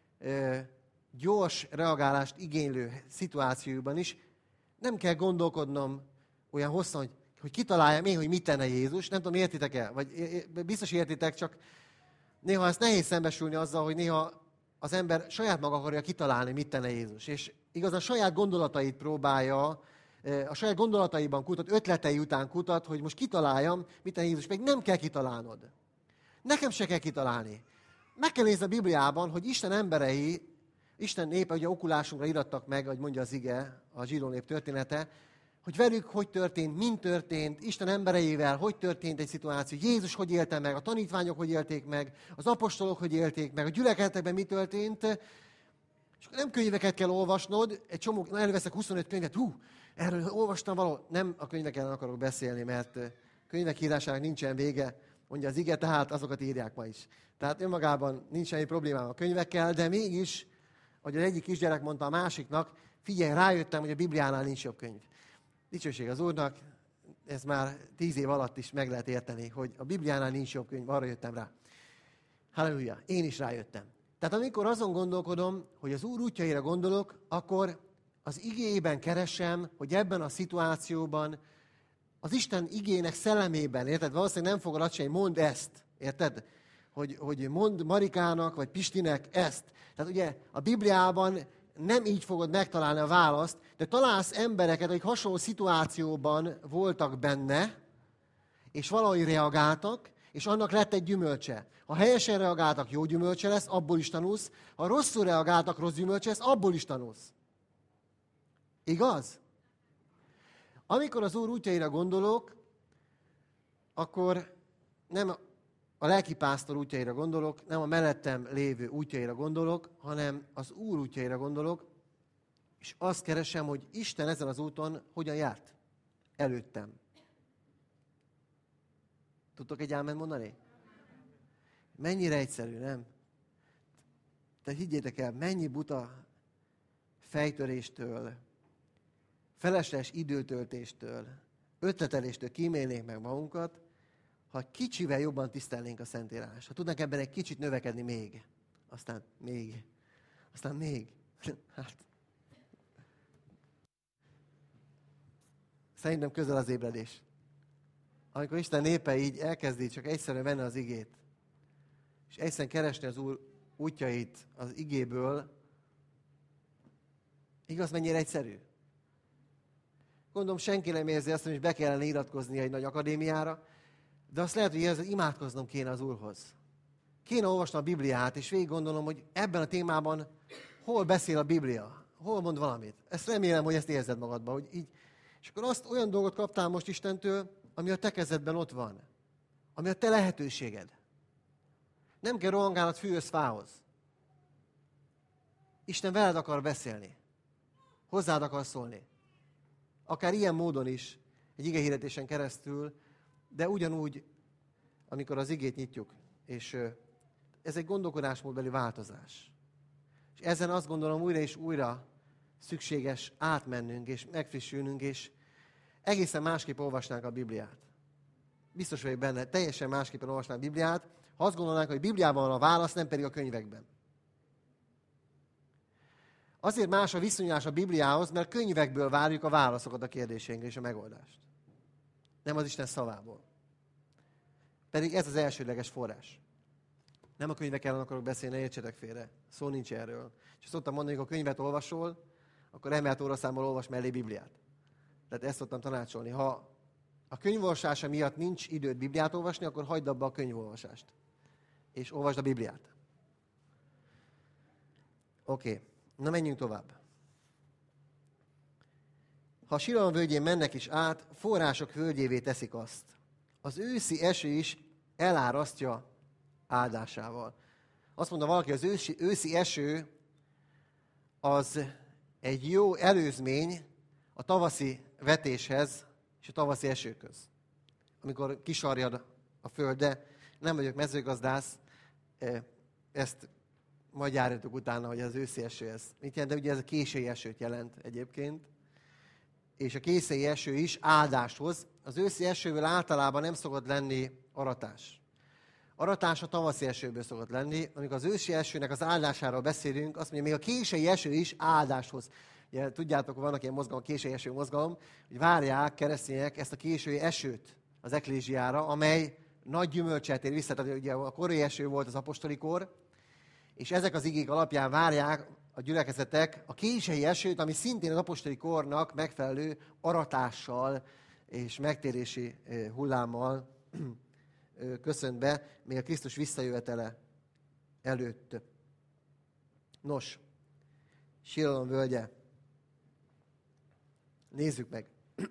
Speaker 1: gyors reagálást igénylő szituációban is nem kell gondolkodnom olyan hosszan, hogy kitaláljam én, hogy mit tenne Jézus. Nem tudom, értitek-e? Vagy biztos értitek, csak néha ezt nehéz szembesülni azzal, hogy néha az ember saját maga akarja kitalálni, mit tenne Jézus. És igazán saját gondolatait próbálja, a saját gondolataiban kutat, ötletei után kutat, hogy most kitaláljam, mit tenne Jézus. Meg nem kell kitalálnod. Nekem se kell kitalálni. Meg kell nézni a Bibliában, hogy Isten emberei, Isten népe, ugye okulásunkra irattak meg, ahogy mondja az ige, a zsidó nép története, hogy velük hogy történt, mint történt, Isten embereivel hogy történt egy szituáció, Jézus hogy élte meg, a tanítványok hogy élték meg, az apostolok hogy élték meg, a gyülekezetekben mi történt. És nem könyveket kell olvasnod, egy csomó, előveszek 25 könyvet, erről olvastam valahol. Nem a könyveken akarok beszélni, mert könyvek írásának nincsen vége, mondja az ige, tehát azokat írják ma is. Tehát önmagában nincs semmi problémám a könyvekkel, de mégis, ahogy az egyik kisgyerek mondta a másiknak, figyelj, rájöttem, hogy a Bibliánál nincs jobb könyv. Dicsőség az Úrnak, ez már 10 év alatt is meg lehet érteni, hogy a Bibliánál nincs jobb könyv, arra jöttem rá. Halleluja, én is rájöttem. Tehát amikor azon gondolkodom, hogy az Úr útjaira gondolok, akkor az igéjében keresem, hogy ebben a szituációban az Isten igének szellemében, érted? Valószínűleg nem fogod azt sem, hogy mondd ezt, érted? Hogy mondd Marikának, vagy Pistinek ezt. Tehát ugye a Bibliában nem így fogod megtalálni a választ, de találsz embereket, akik hasonló szituációban voltak benne, és valahogy reagáltak, és annak lett egy gyümölcse. Ha helyesen reagáltak, jó gyümölcse lesz, abból is tanulsz. Ha rosszul reagáltak, rossz gyümölcse lesz, abból is tanulsz. Igaz? Amikor az Úr útjaira gondolok, akkor nem a lelkipásztor útjaira gondolok, nem a mellettem lévő útjaira gondolok, hanem az Úr útjaira gondolok, és azt keresem, hogy Isten ezen az úton hogyan járt előttem. Tudtok egy ámen mondani? Mennyire egyszerű, nem? Tehát higgyétek el, mennyi buta fejtöréstől, felesleges időtöltéstől, ötleteléstől kímélnénk meg magunkat, ha kicsivel jobban tisztelnénk a Szentírást. Ha tudnánk ebben egy kicsit növekedni még. Aztán még. Hát. Szerintem közel az ébredés. Amikor Isten népe így elkezdi csak egyszerűen venni az igét, és egyszerűen keresni az Úr útjait az igéből, igaz, mennyire egyszerű? Gondolom, senki nem érzi azt, hogy be kellene iratkozni egy nagy akadémiára, de azt lehet, hogy imádkoznom kéne az Úrhoz. Kéne olvasnom a Bibliát, és végig gondolom, hogy ebben a témában hol beszél a Biblia, hol mond valamit. Ezt remélem, hogy ezt érzed magadban, hogy így. És akkor olyan dolgot kaptál most Istentől, ami a te kezedben ott van. Ami a te lehetőséged. Nem kell rohangálnod fűhöz fához. Isten veled akar beszélni. Hozzád akar szólni. Akár ilyen módon is, egy igehirdetésen keresztül, de ugyanúgy, amikor az igét nyitjuk. És ez egy gondolkodásmódbeli változás. És ezen azt gondolom újra és újra szükséges átmennünk, és megfrissülnünk, és egészen másképp olvasnánk a Bibliát. Biztos vagyok benne, teljesen másképpen olvasnánk a Bibliát, ha azt gondolnánk, hogy Bibliában van a válasz, nem pedig a könyvekben. Azért más a viszonyulás a Bibliához, mert könyvekből várjuk a válaszokat a kérdéseinkre és a megoldást. Nem az Isten szavából. Pedig ez az elsődleges forrás. Nem a könyvek ellen akarok beszélni, ne értsetek félre. Szó nincs erről. És szoktam mondani, hogy ha könyvet olvasol, akkor emelt óraszámmal olvas mellé Bibliát. Tehát ezt szoktam tanácsolni. Ha a könyvolvasása miatt nincs időd Bibliát olvasni, akkor hagyd abba a könyvolvasást. És olvasd a Bibliát. Oké. Na menjünk tovább. Ha a Siloam völgyén mennek is át, források völgyévé teszik azt. Az őszi eső is elárasztja áldásával. Azt mondta valaki, az őszi eső az egy jó előzmény a tavaszi vetéshez és a tavaszi esőköz. Amikor kisarjad a föld, de nem vagyok mezőgazdász, ezt majd járjatok utána, hogy az őszi eső ez mit jelent, de ugye ez a késői esőt jelent egyébként. És a késői eső is áldáshoz. Az őszi esőből általában nem szokott lenni aratás. Aratás a tavaszi esőből szokott lenni. Amikor az őszi esőnek az áldásáról beszélünk, azt mondja, még a késői eső is áldáshoz. Ugye, tudjátok, vannak ilyen mozgalom, a késői eső mozgalom, hogy várják keresztények ezt a késői esőt az eklézsiára, amely nagy gyümölcset ér vissza. Tehát ugye a korai eső volt az apostoli kor, és ezek az igék alapján várják a gyülekezetek a késői esőt, ami szintén az apostoli kornak megfelelő aratással és megtérési hullámmal köszönt be, még a Krisztus visszajövetele előtt. Nos, Siloam völgye. Nézzük meg.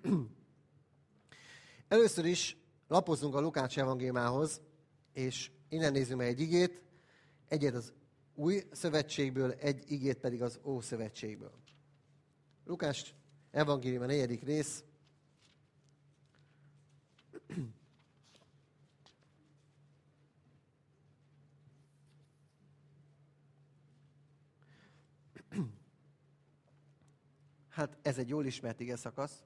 Speaker 1: Először is lapozzunk a Lukács evangéliumához, és innen nézzünk meg egy igét, egyet az Új Szövetségből, egy igét pedig az Ószövetségből. Lukács evangélium a 4. rész. Hát ez egy jól ismert ige szakasz.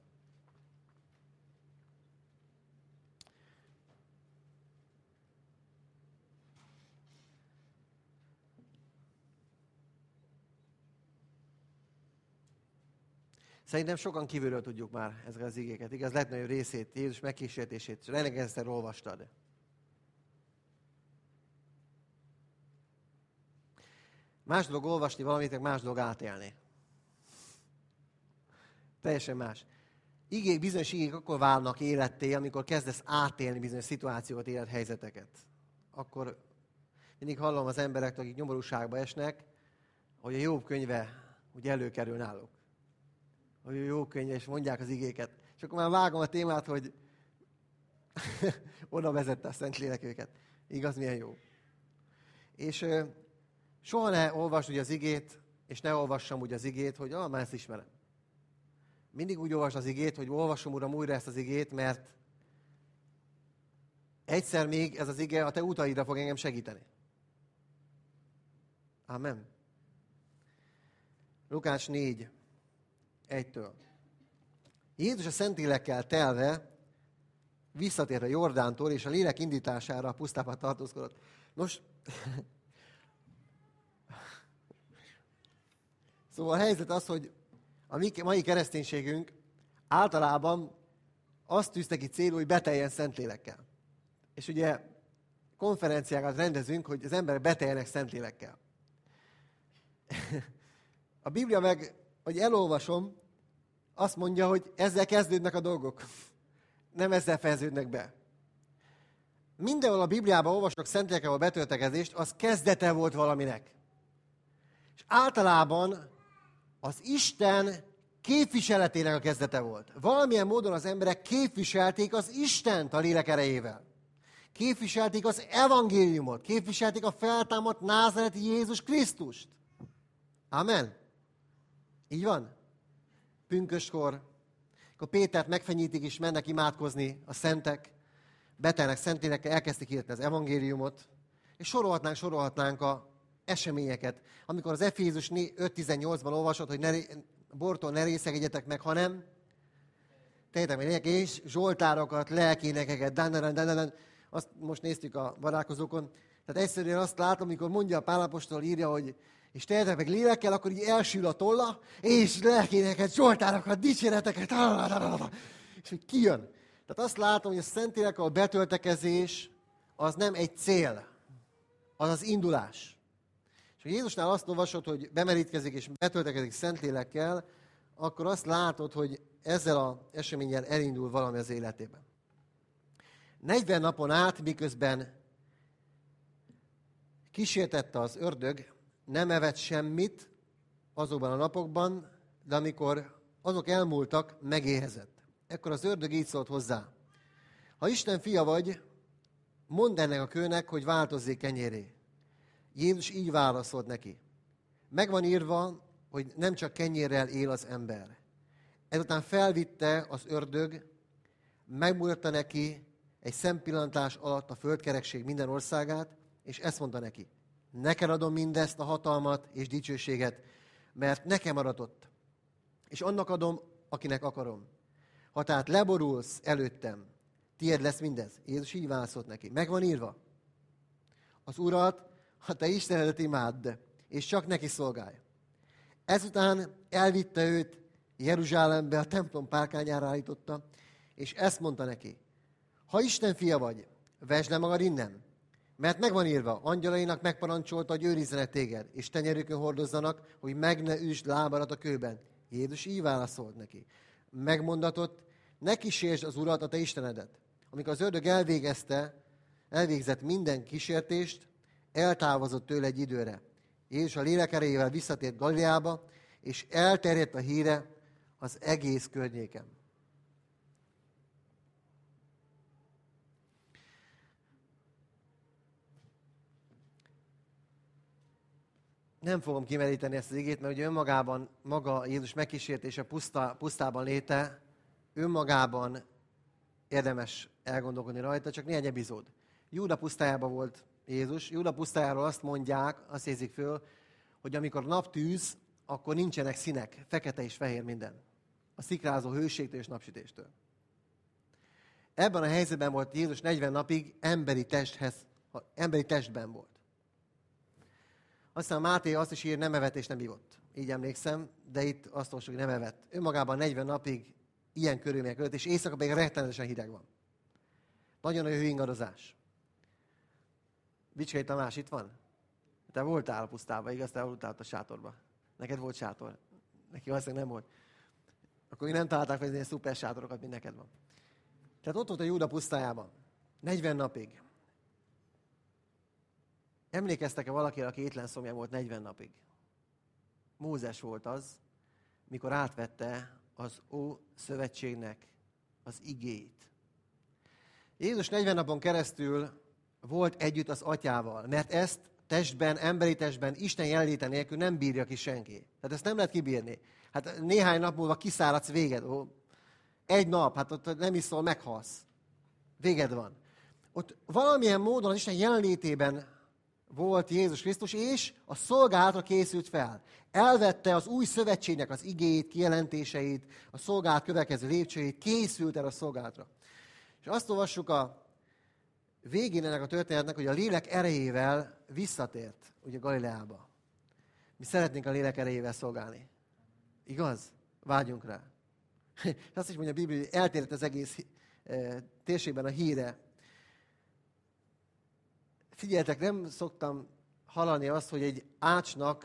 Speaker 1: Szerintem sokan kívülről tudjuk már ezeket az igéket. Igaz, legnagyobb részét, Jézus megkísértését, rengetegszer olvastad. Más dolog olvasni valamit, meg más dolog átélni. Teljesen más. Bizonyos igék akkor válnak életté, amikor kezdesz átélni bizonyos szituációkat, élethelyzeteket. Akkor mindig hallom az emberektől, akik nyomorúságba esnek, hogy a Jobb könyve ugye előkerül náluk. Hogy a Jobb könyve, és mondják az igéket. És akkor már vágom a témát, hogy oda vezette a Szentlélek őket. Igaz, milyen jó. És soha ne olvasd úgy az igét, és ne olvassam úgy az igét, hogy már ezt ismerem. Mindig úgy olvasd az igét, hogy olvasom, Uram, újra ezt az igét, mert egyszer még ez az ige a te utaidra fog engem segíteni. Amen. Lukács 4, 1-től. Jézus a Szentlélekkel telve visszatért a Jordántól, és a lélek indítására a pusztában tartózkodott. Nos, szóval a helyzet az, hogy a mai kereszténységünk általában azt tűzte ki célul, hogy beteljen Szentlélekkel. És ugye konferenciákat rendezünk, hogy az emberek beteljenek Szentlélekkel. A Biblia meg, hogy elolvasom, azt mondja, hogy ezzel kezdődnek a dolgok. Nem ezzel fejeződnek be. Mindenhol a Bibliában olvasok Szentlélekkel a betöltekezést, az kezdete volt valaminek. És általában az Isten képviseletének a kezdete volt. Valamilyen módon az emberek képviselték az Istent a lélek erejével. Képviselték az evangéliumot, képviselték a feltámadt názáreti Jézus Krisztust. Amen. Így van? Pünköstkor, akkor Pétert megfenyítik és mennek imádkozni a szentek, betelnek Szentlélekkel, elkezdték hirdetni az evangéliumot, és sorolhatnánk a eseményeket. Amikor az Efézus 5.18-ban olvasott, hogy bortól ne részegedjetek meg, hanem tegyétek meg lények, és zsoltárokat, lelkénekeket, azt most néztük a barátkozókon. Tehát egyszerűen azt látom, amikor mondja a Pál apostol, írja, hogy és teljetek meg lélekkel, akkor így elsül a tolla, és lelkéneket, zsoltárokat, dicséreteket, és hogy kijön. Tehát azt látom, hogy a Szentlélek, a betöltekezés, az nem egy cél, az az indulás. És ha Jézusnál azt olvasod, hogy bemerítkezik és betöltekezik Szentlélekkel, akkor azt látod, hogy ezzel az eseménnyel elindul valami az életében. 40 napon át, miközben kísértette az ördög, nem evett semmit azokban a napokban, de amikor azok elmúltak, megéhezett. Ekkor az ördög így szólt hozzá: ha Isten fia vagy, mondd ennek a kőnek, hogy változzék kenyérré. Jézus így válaszolt neki: megvan írva, hogy nem csak kenyérrel él az ember. Ezután felvitte az ördög, megmutatta neki egy szempillantás alatt a földkerekség minden országát, és ezt mondta neki: neked adom mindezt a hatalmat és dicsőséget, mert nekem aratott, és annak adom, akinek akarom. Ha tehát leborulsz előttem, tiéd lesz mindez. Jézus így válaszolt neki: megvan írva, az Urat, ha te Istenedet imádd, és csak neki szolgálj. Ezután elvitte őt Jeruzsálembe, a templom párkányára állította, és ezt mondta neki: ha Isten fia vagy, vesd le magad innen, mert megvan írva, angyalainak megparancsolta, hogy őrizzenek téged, és tenyerükön hordozzanak, hogy meg ne üsd lábadat a kőben. Jézus így válaszolt neki: megmondatott, ne kísérsd az Urat, a te Istenedet. Amikor az ördög elvégzett minden kísértést, eltávozott tőle egy időre. Jézus a lélek erejével visszatért Galileába, és elterjedt a híre az egész környéken. Nem fogom kimeríteni ezt az igét, mert ugye önmagában maga Jézus megkísértése, pusztában léte, önmagában érdemes elgondolkodni rajta, csak néhány epizód. Júda pusztájában volt Jézus. Júda pusztájáról azt mondják, azt érzik föl, hogy amikor naptűz, akkor nincsenek színek, fekete és fehér minden. A szikrázó hőségtől és napsütéstől. Ebben a helyzetben volt Jézus 40 napig, emberi testben volt. Aztán Máté azt is ír, nem evett és nem ivott. Így emlékszem, de itt azt olvasjuk, hogy nem evett. Önmagában 40 napig ilyen körülmények között, és éjszaka pedig rettenetesen hideg van. Nagyon-nagyon hőingadozás. Bicskei Tamás itt van? Te voltál a pusztában, igaz? Te voltál a sátorba. Neked volt sátor. Neki valószínűleg nem volt. Akkor még nem találták fel ilyen szuper sátorokat, mint neked van. Tehát ott volt a Júda pusztájában. 40 napig. Emlékeztek-e valakire, aki étlen szomja volt 40 napig? Mózes volt az, mikor átvette az Ószövetségnek az igéit. Jézus 40 napon keresztül volt együtt az atyával, mert ezt testben, emberi testben, Isten jelenléte nélkül nem bírja ki senki. Tehát ezt nem lehet kibírni. Hát néhány nap múlva kiszáradsz, véged. Egy nap, hát ott nem iszol, meghalsz. Véged van. Ott valamilyen módon az Isten jelenlétében volt Jézus Krisztus, és a szolgálatra készült fel. Elvette az új szövetségnek az igét, kijelentéseit, a szolgálat következő lépcsőjét, készült erre a szolgálatra. És azt olvassuk a végén ennek a történetnek, hogy a lélek erejével visszatért ugye Galileába. Mi szeretnénk a lélek erejével szolgálni. Igaz? Vágyunk rá. Azt is mondja a Biblia, hogy eltért az egész térségben a híre. Figyeljetek, nem szoktam hallani azt, hogy egy ácsnak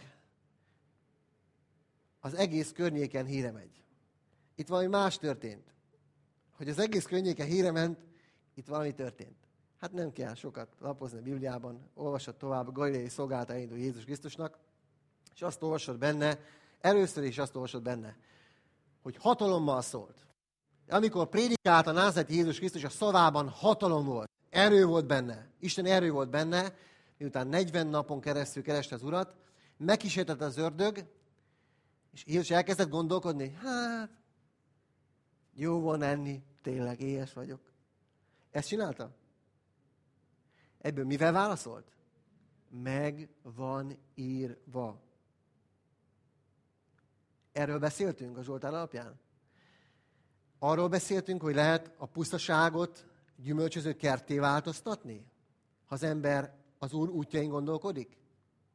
Speaker 1: az egész környéken híre megy. Itt valami más történt. Hogy az egész környéken híre ment, itt valami történt. Hát nem kell sokat lapozni a Bibliában, olvasod tovább, a galileai szolgálata elindul Jézus Krisztusnak, és azt olvasod benne, először is azt olvasod benne, hogy hatalommal szólt. Amikor prédikált a názáreti Jézus Krisztus, a szavában hatalom volt, erő volt benne, Isten erő volt benne, miután 40 napon keresztül kereste az Urat, megkísértette az ördög, és Jézus elkezdett gondolkodni, hát, jó van enni, tényleg éhes vagyok. Ezt csinálta? Ebből mivel válaszolt? Meg van írva. Erről beszéltünk a Zsoltár alapján? Arról beszéltünk, hogy lehet a pusztaságot gyümölcsöző kertté változtatni? Ha az ember az Úr útjain gondolkodik?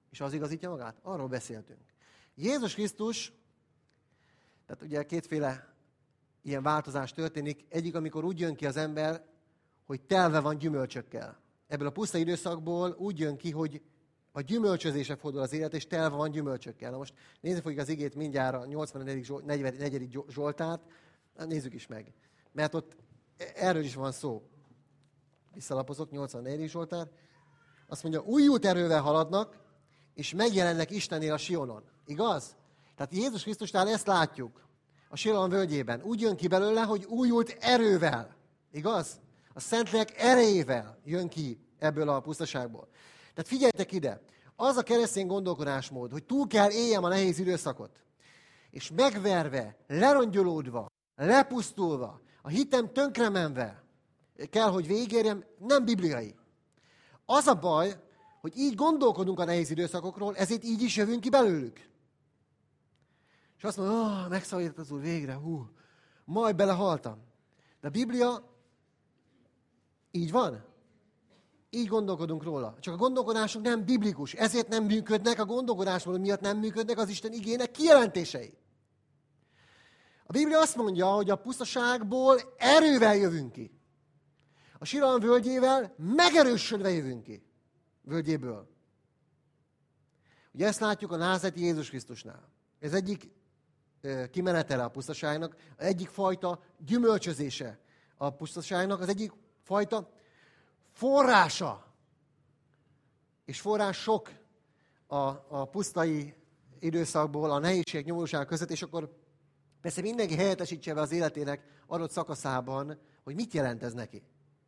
Speaker 1: És az igazítja magát? Arról beszéltünk. Jézus Krisztus, tehát ugye kétféle ilyen változás történik. Egyik, amikor úgy jön ki az ember, hogy telve van gyümölcsökkel. Ebből a puszta időszakból úgy jön ki, hogy a gyümölcsözése fordul az élet, és telve van gyümölcsökkel. Na most nézzük fogjuk az igét mindjárt a 84. Zsoltárt, nézzük is meg. Mert ott erről is van szó. Visszalapozok, 84. Zsoltár. Azt mondja, újult erővel haladnak, és megjelennek Istennél a Sionon. Igaz? Tehát Jézus Krisztusnál ezt látjuk. A Sion völgyében. Úgy jön ki belőle, hogy újult erővel. Igaz? A Szentlélek erejével jön ki ebből a pusztaságból. Tehát figyeljetek ide, az a keresztény gondolkodásmód, hogy túl kell éljem a nehéz időszakot, és megverve, lerongyolódva, lepusztulva, a hitem tönkremenve kell, hogy végérjem, nem bibliai. Az a baj, hogy így gondolkodunk a nehéz időszakokról, ezért így is jövünk ki belőlük. És azt mondom, megszabadított az Úr végre, majd belehaltam. De a Biblia így van. Így gondolkodunk róla. Csak a gondolkodásunk nem biblikus. Ezért nem működnek, a gondolkodásmód miatt nem működnek az Isten igének kijelentései. A Biblia azt mondja, hogy a pusztaságból erővel jövünk ki. A Sion völgyével megerősödve jövünk ki. Völgyéből. Ugye ezt látjuk a názáreti Jézus Krisztusnál. Ez egyik kimenetele a pusztaságnak, egyik fajta gyümölcsözése a pusztaságnak, az egyik fajta forrása. És forrás sok a pusztai időszakból, a nehézség, nyomorúság között, és akkor persze mindenki helyettesítse be az életének adott szakaszában, hogy mit jelent ez neki.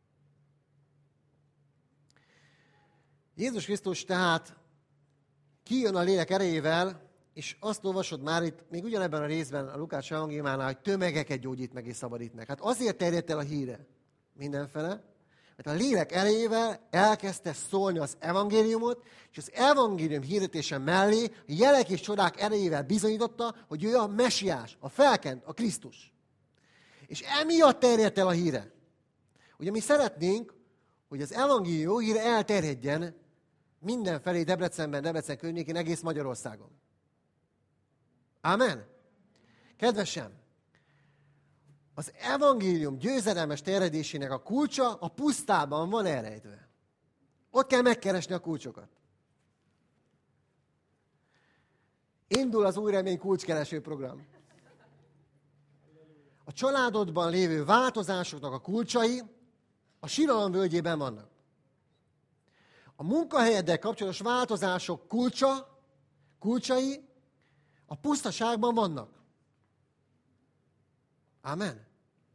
Speaker 1: Jézus Krisztus tehát kijön a lélek erejével, és azt olvasod már itt, még ugyanebben a részben, a Lukács evangéliumánál, hogy tömegeket gyógyít meg és szabadít meg. Hát azért terjedt el a híre mindenfele, mert a lélek erejével elkezdte szólni az evangéliumot, és az evangélium hirdetése mellé a jelek és csodák erejével bizonyította, hogy ő a mesiás, a felkent, a Krisztus. És emiatt terjedt el a híre. Ugye mi szeretnénk, hogy az evangélium jó híre elterjedjen mindenfelé Debrecenben, Debrecen környékén, egész Magyarországon. Ámen? Kedvesem, az evangélium győzedelmes terjedésének a kulcsa a pusztában van elrejtve. Ott kell megkeresni a kulcsokat. Indul az Új Remény kulcskereső program. A családodban lévő változásoknak a kulcsai a Sion völgyében vannak. A munkahelyeddel kapcsolatos változások kulcsai a pusztaságban vannak. Ámen.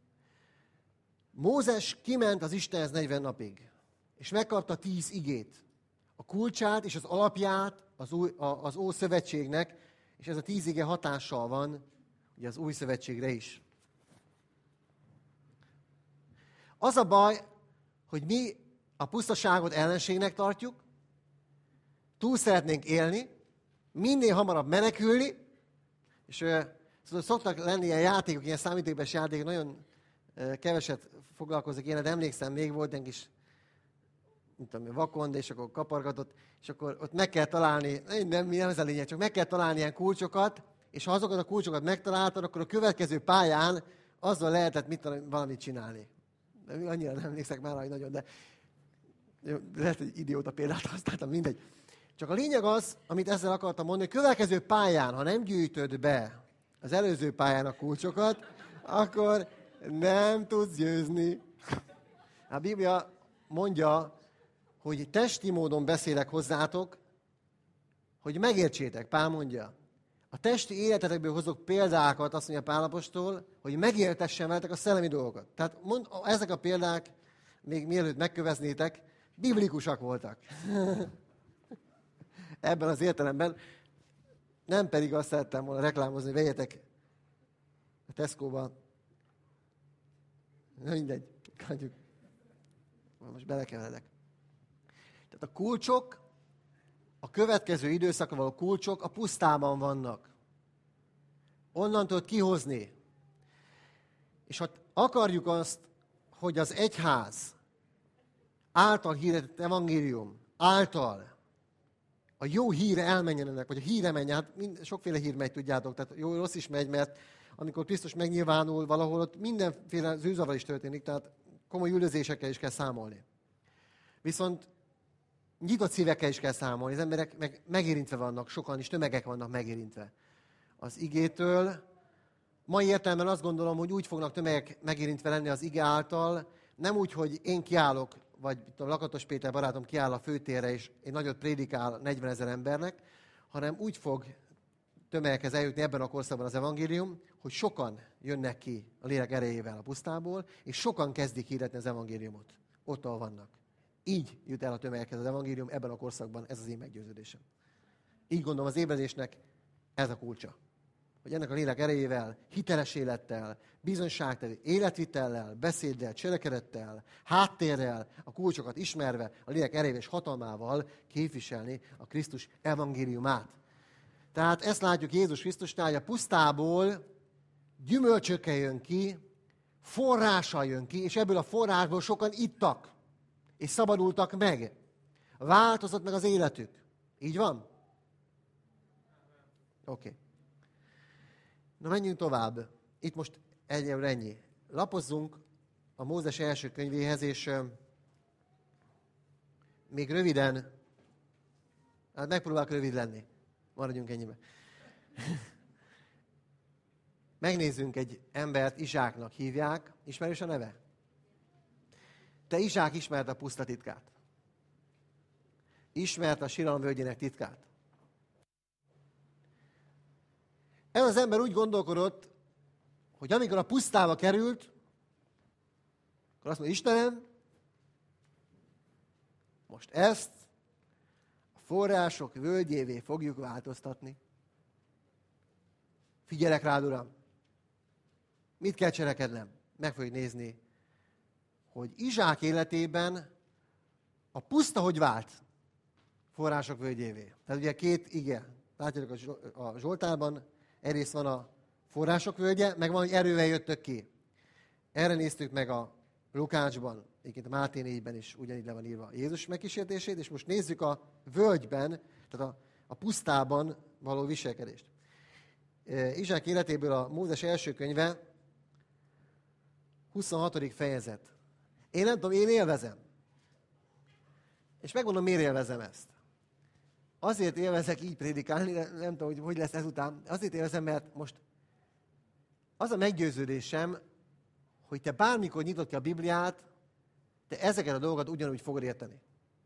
Speaker 1: Mózes kiment az Istenhez 40 napig, és megkapta 10 igét. A kulcsát és az alapját az Ószövetségnek, és ez a 10 ige hatással van ugye az Új Szövetségre is. Az a baj, hogy mi a pusztaságot ellenségnek tartjuk, túl szeretnénk élni, minél hamarabb menekülni, és szoktak lenni ilyen játékok, ilyen számítógépes játékok, nagyon keveset foglalkozik ilyen, de emlékszem, még volt egy kis, mint tudom, vakond, és akkor kapargatott, és akkor ott meg kell találni, nem ez a lényeg, csak meg kell találni ilyen kulcsokat, és ha azokat a kulcsokat megtaláltad, akkor a következő pályán azzal lehetett valamit csinálni. De annyira nem emlékszek már, hogy nagyon, de lehet, hogy idióta példát használtam, mindegy. Csak a lényeg az, amit ezzel akartam mondani, hogy következő pályán, ha nem gyűjtöd be az előző pályán a kulcsokat, akkor nem tudsz győzni. A Biblia mondja, hogy testi módon beszélek hozzátok, hogy megértsétek. Pál mondja. A testi életetekből hozok példákat, azt mondja Pál apostol, hogy megértessen veletek a szellemi dolgokat. Tehát ezek a példák, még mielőtt megköveznétek, biblikusak voltak. Ebben az értelemben nem pedig azt szerettem volna reklámozni, vegyetek a Tesco-ba. Na mindegy, hagyjuk. Most belekeveredek. Tehát a kulcsok, a következő időszakra való kulcsok a pusztában vannak. Onnan tudod kihozni. És ha akarjuk azt, hogy az egyház által hirdetett evangélium által
Speaker 2: a jó híre elmenjen ennek, vagy a híre menjen. Hát sokféle hír megy, tudjátok, tehát jó, rossz is megy, mert amikor Krisztus megnyilvánul valahol, ott mindenféle zűrzavar is történik, tehát komoly üldözésekkel is kell számolni. Viszont nyitott szívekkel is kell számolni, az emberek megérintve vannak, sokan is, tömegek vannak megérintve az igétől. Mai értelemben azt gondolom, hogy úgy fognak tömegek megérintve lenni az ige által, nem úgy, hogy én kiállok, vagy Lakatos Péter barátom kiáll a főtérre, és egy nagyot prédikál 40 000 embernek, hanem úgy fog tömegekhez eljutni ebben a korszakban az evangélium, hogy sokan jönnek ki a lélek erejével a pusztából, és sokan kezdik hirdetni az evangéliumot, ott, ahol vannak. Így jut el a tömegekhez az evangélium ebben a korszakban, ez az én meggyőződésem. Így gondolom az ébredésnek ez a kulcsa. Hogy ennek a lélek erejével, hiteles élettel, bizonyságteli életvitellel, beszéddel, cselekedettel, háttérrel, a kulcsokat ismerve, a lélek erejével és hatalmával képviselni a Krisztus evangéliumát. Tehát ezt látjuk Jézus Krisztusnál, hogy a pusztából gyümölcsökkel jön ki, forrással jön ki, és ebből a forrásból sokan ittak, és szabadultak meg. Változott meg az életük. Így van? Oké. Na, menjünk tovább. Itt most egyelőre ennyi. Lapozzunk a Mózes első könyvéhez, és még röviden, hát megpróbálok rövid lenni. Maradjunk ennyibe. Megnézzünk egy embert, Izsáknak hívják. Ismerős a neve? Te Izsák ismert a puszta titkát. Ismert a síralom völgyének titkát. Ez az ember úgy gondolkodott, hogy amikor a pusztába került, akkor azt mondja, Istenem, most ezt a források völgyévé fogjuk változtatni. Figyelek rád, Uram! Mit kell cselekednem? Meg fogjuk nézni, hogy Izsák életében a puszta hogy vált források völgyévé. Tehát ugye két ige. Látjátok a Zsoltárban, egyrészt van a források völgye, meg van, hogy erővel jöttök ki. Erre néztük meg a Lukácsban, egyébként a Máté 4-ben is ugyanígy le van írva a Jézus megkísértését, és most nézzük a völgyben, tehát a pusztában való viselkedést. Izsák életéből a Mózes első könyve, 26. fejezet. Én nem tudom, én élvezem. És megmondom, miért élvezem ezt. Azért élvezek így prédikálni, nem tudom, hogy lesz ezután. Azért élvezem, mert most az a meggyőződésem, hogy te bármikor nyitod ki a Bibliát, te ezeket a dolgokat ugyanúgy fogod érteni.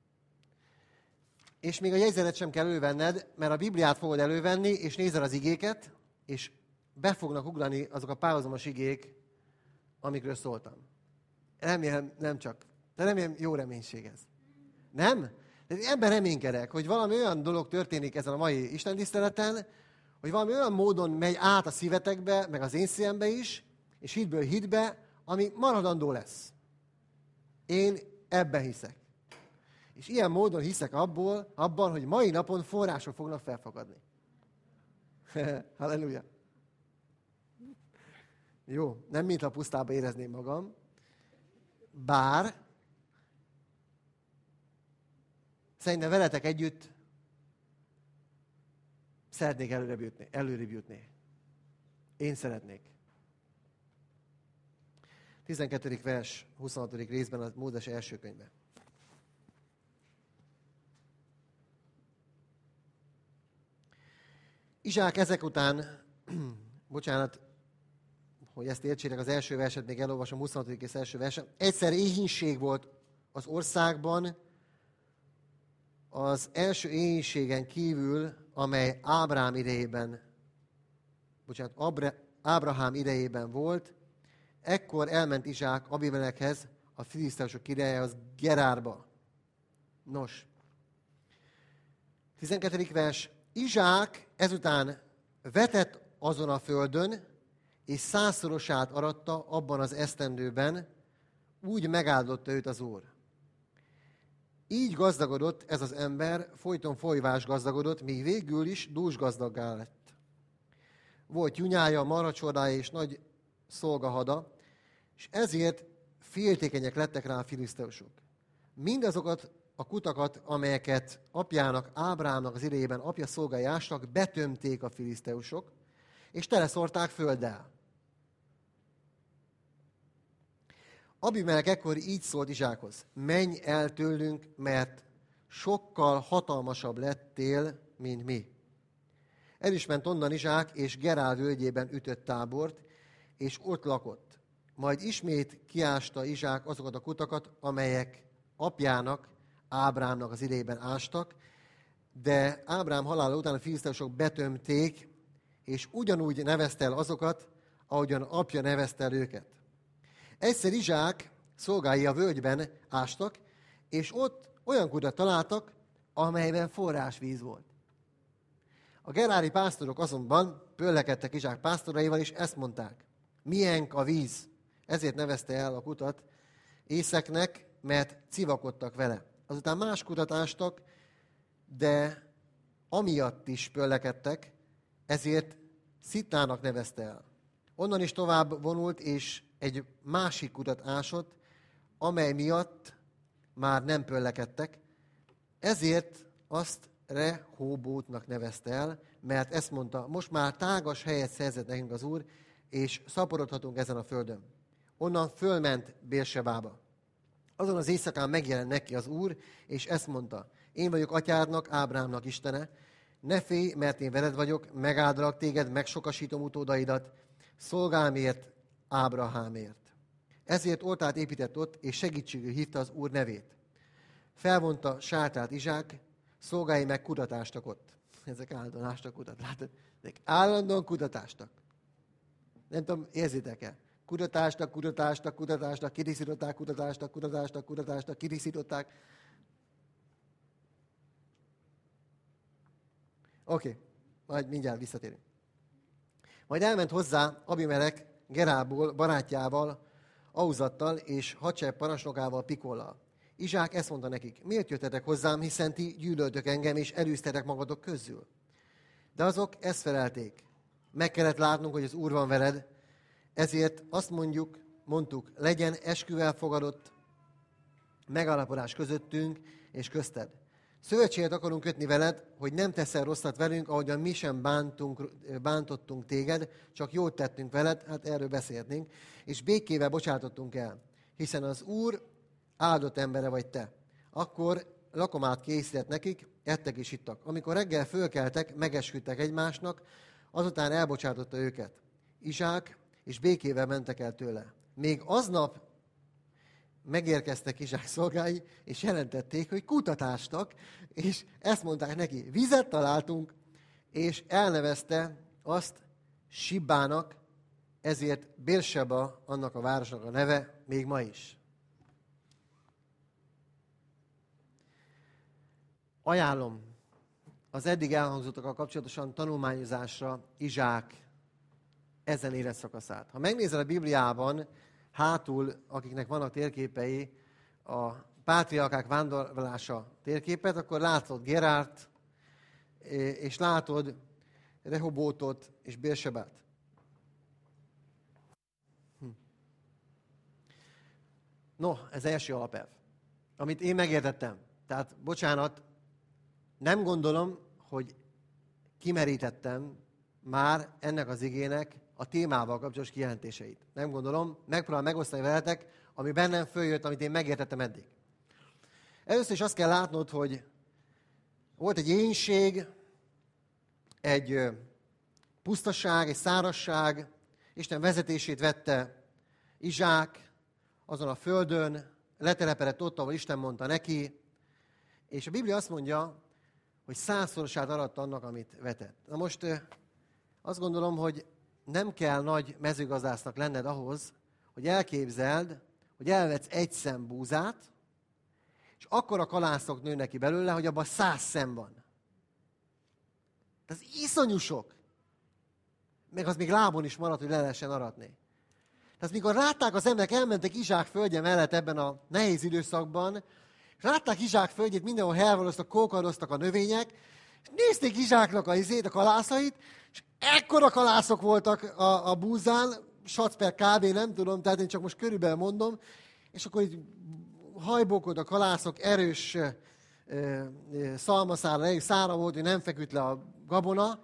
Speaker 2: És még a jegyzetet sem kell elővenned, mert a Bibliát fogod elővenni, és nézed az igéket, és be fognak ugrani azok a párhuzamos igék, amikről szóltam. Remélem, nem csak. De remélem, jó reménység ez. Nem? De ebben reménykedek, hogy valami olyan dolog történik ezen a mai istentiszteleten, hogy valami olyan módon megy át a szívetekbe, meg az én szívembe is, és hitből hitbe, ami maradandó lesz. Én ebben hiszek. És ilyen módon hiszek abban, hogy mai napon források fognak felfakadni. Halleluja. Jó, nem mintha pusztába érezném magam, bár szerintem veletek együtt szeretnék előrébb jutni. Én szeretnék. 12. vers, 26. részben a Mózes első könyve. Izsák ezek után, bocsánat, hogy ezt értsétek, az első verset még elolvasom, 26. és első verset. Egyszer éhínség volt az országban, az első éhínségen kívül, amely Ábrahám idejében volt, ekkor elment Izsák Abimelekhez, a filiszteusok királyához, Gerárba. Nos, 12. vers. Izsák ezután vetett azon a földön, és 100-szorosát aratta abban az esztendőben, úgy megáldotta őt az Úr. Így gazdagodott ez az ember, folyton folyvás gazdagodott, míg végül is dúsgazdaggá lett. Volt junyája, marhacsordája és nagy szolgahada, és ezért féltékenyek lettek rá a filiszteusok. Mindazokat a kutakat, amelyeket apjának, Ábrámnak az idejében apja szolgái ástak, betömték a filiszteusok, és teleszórták földdel. Abimelek ekkor így szólt Izsákhoz: menj el tőlünk, mert sokkal hatalmasabb lettél, mint mi. El is ment onnan Izsák, és Gerár völgyében ütött tábort, és ott lakott. Majd ismét kiásta Izsák azokat a kutakat, amelyek apjának, Ábrámnak az idejében ástak, de Ábrám halála után a filiszteusok betömték, és ugyanúgy nevezte el azokat, ahogyan apja nevezte el őket. Egyszer Izsák szolgái a völgyben ástak, és ott olyan kutat találtak, amelyben forrásvíz volt. A gerári pásztorok azonban pöllekedtek Izsák pásztoraival, és ezt mondták: milyenk a víz. Ezért nevezte el a kutat Észeknek, mert civakodtak vele. Azután más kutat ástak, de amiatt is pöllekedtek, ezért Szitnának nevezte el. Onnan is tovább vonult, és egy másik kutat ásott, amely miatt már nem pöllekedtek, ezért azt Rehóbótnak nevezte el, mert ezt mondta: most már tágas helyet szerzett nekünk az Úr, és szaporodhatunk ezen a földön. Onnan fölment Bérsebába. Azon az éjszakán megjelent neki az Úr, és ezt mondta: én vagyok atyádnak, Ábrámnak Istene, ne félj, mert én veled vagyok, megáldalak téged, megsokasítom utódaidat, szolgámért, Ábrahámért. Ezért oltárt épített ott, és segítségül hívta az Úr nevét. Felvonta sátrát Izsák, szolgái meg kutatástak ott. Ezek állandóan ástak kutat. Látod? Ezek állandóan kutatástak. Nem tudom, érzitek-e? Kutatástak, kitisztították. Oké, majd mindjárt visszatérünk. Majd elment hozzá Abimelek Gerából, barátjával, Auzattal és hadsereg parancsnokával, Pikollal. Izsák ezt mondta nekik: miért jöttetek hozzám, hiszen ti gyűlöltök engem, és elűztetek magatok közül? De azok ezt felelték: meg kellett látnunk, hogy az Úr van veled, ezért azt mondtuk, legyen esküvel fogadott megállapodás közöttünk és közted. Szövetséget akarunk kötni veled, hogy nem teszel rosszat velünk, ahogyan mi sem bántottunk téged, csak jót tettünk veled, hát erről beszélhetnénk, és békével bocsátottunk el, hiszen az Úr áldott embere vagy te. Akkor lakomát készített nekik, ettek és ittak. Amikor reggel fölkeltek, megesküdtek egymásnak, azután elbocsátotta őket. Izsák, és békével mentek el tőle. Még aznap megérkeztek Izsák szolgái, és jelentették, hogy kutatástak, és ezt mondták neki: vizet találtunk, és elnevezte azt Sibbának, ezért Bérseba annak a városnak a neve még ma is. Ajánlom az eddig elhangzottakkal kapcsolatosan tanulmányozásra Izsák ezen életszakaszát. Ha megnézel a Bibliában, hátul, akiknek vannak térképei, a pátriarkák vándorlása térképet, akkor látod Gerárt, és látod Rehobótot és Bérsebát. No, ez első alapelv, amit én megértettem. Tehát, bocsánat, nem gondolom, hogy kimerítettem már ennek az igének a témával kapcsolatos kijelentéseit. Nem gondolom, megpróbálom megosztani veletek, ami bennem följött, amit én megértettem eddig. Először is azt kell látnod, hogy volt egy éhínség, egy pusztaság, egy szárazság, Isten vezetését vette Izsák azon a földön, letelepedett ott, ahol Isten mondta neki, és a Biblia azt mondja, hogy 100-szorosát aratta annak, amit vetett. Na most azt gondolom, hogy nem kell nagy mezőgazdásznak lenned ahhoz, hogy elképzeld, hogy elvetsz egy szem búzát, és akkora kalászok nőnek ki belőle, hogy abban 100 szem van. Ez iszonyú sok. Meg az még lábon is maradt, hogy le lehessen aratni. Tehát mikor látták az emberek, elmentek Izsák földje mellett ebben a nehéz időszakban, és látták Izsák földjét, mindenhol helvaloztak, kókaroztak a növények, és nézték Izsáknak a kalászait, és ekkora kalászok voltak a búzán, sac per kb. Nem tudom, tehát én csak most körülbelül mondom, és akkor így hajbókod, kalászok erős szalmaszára, szára volt, hogy nem feküdt le a gabona.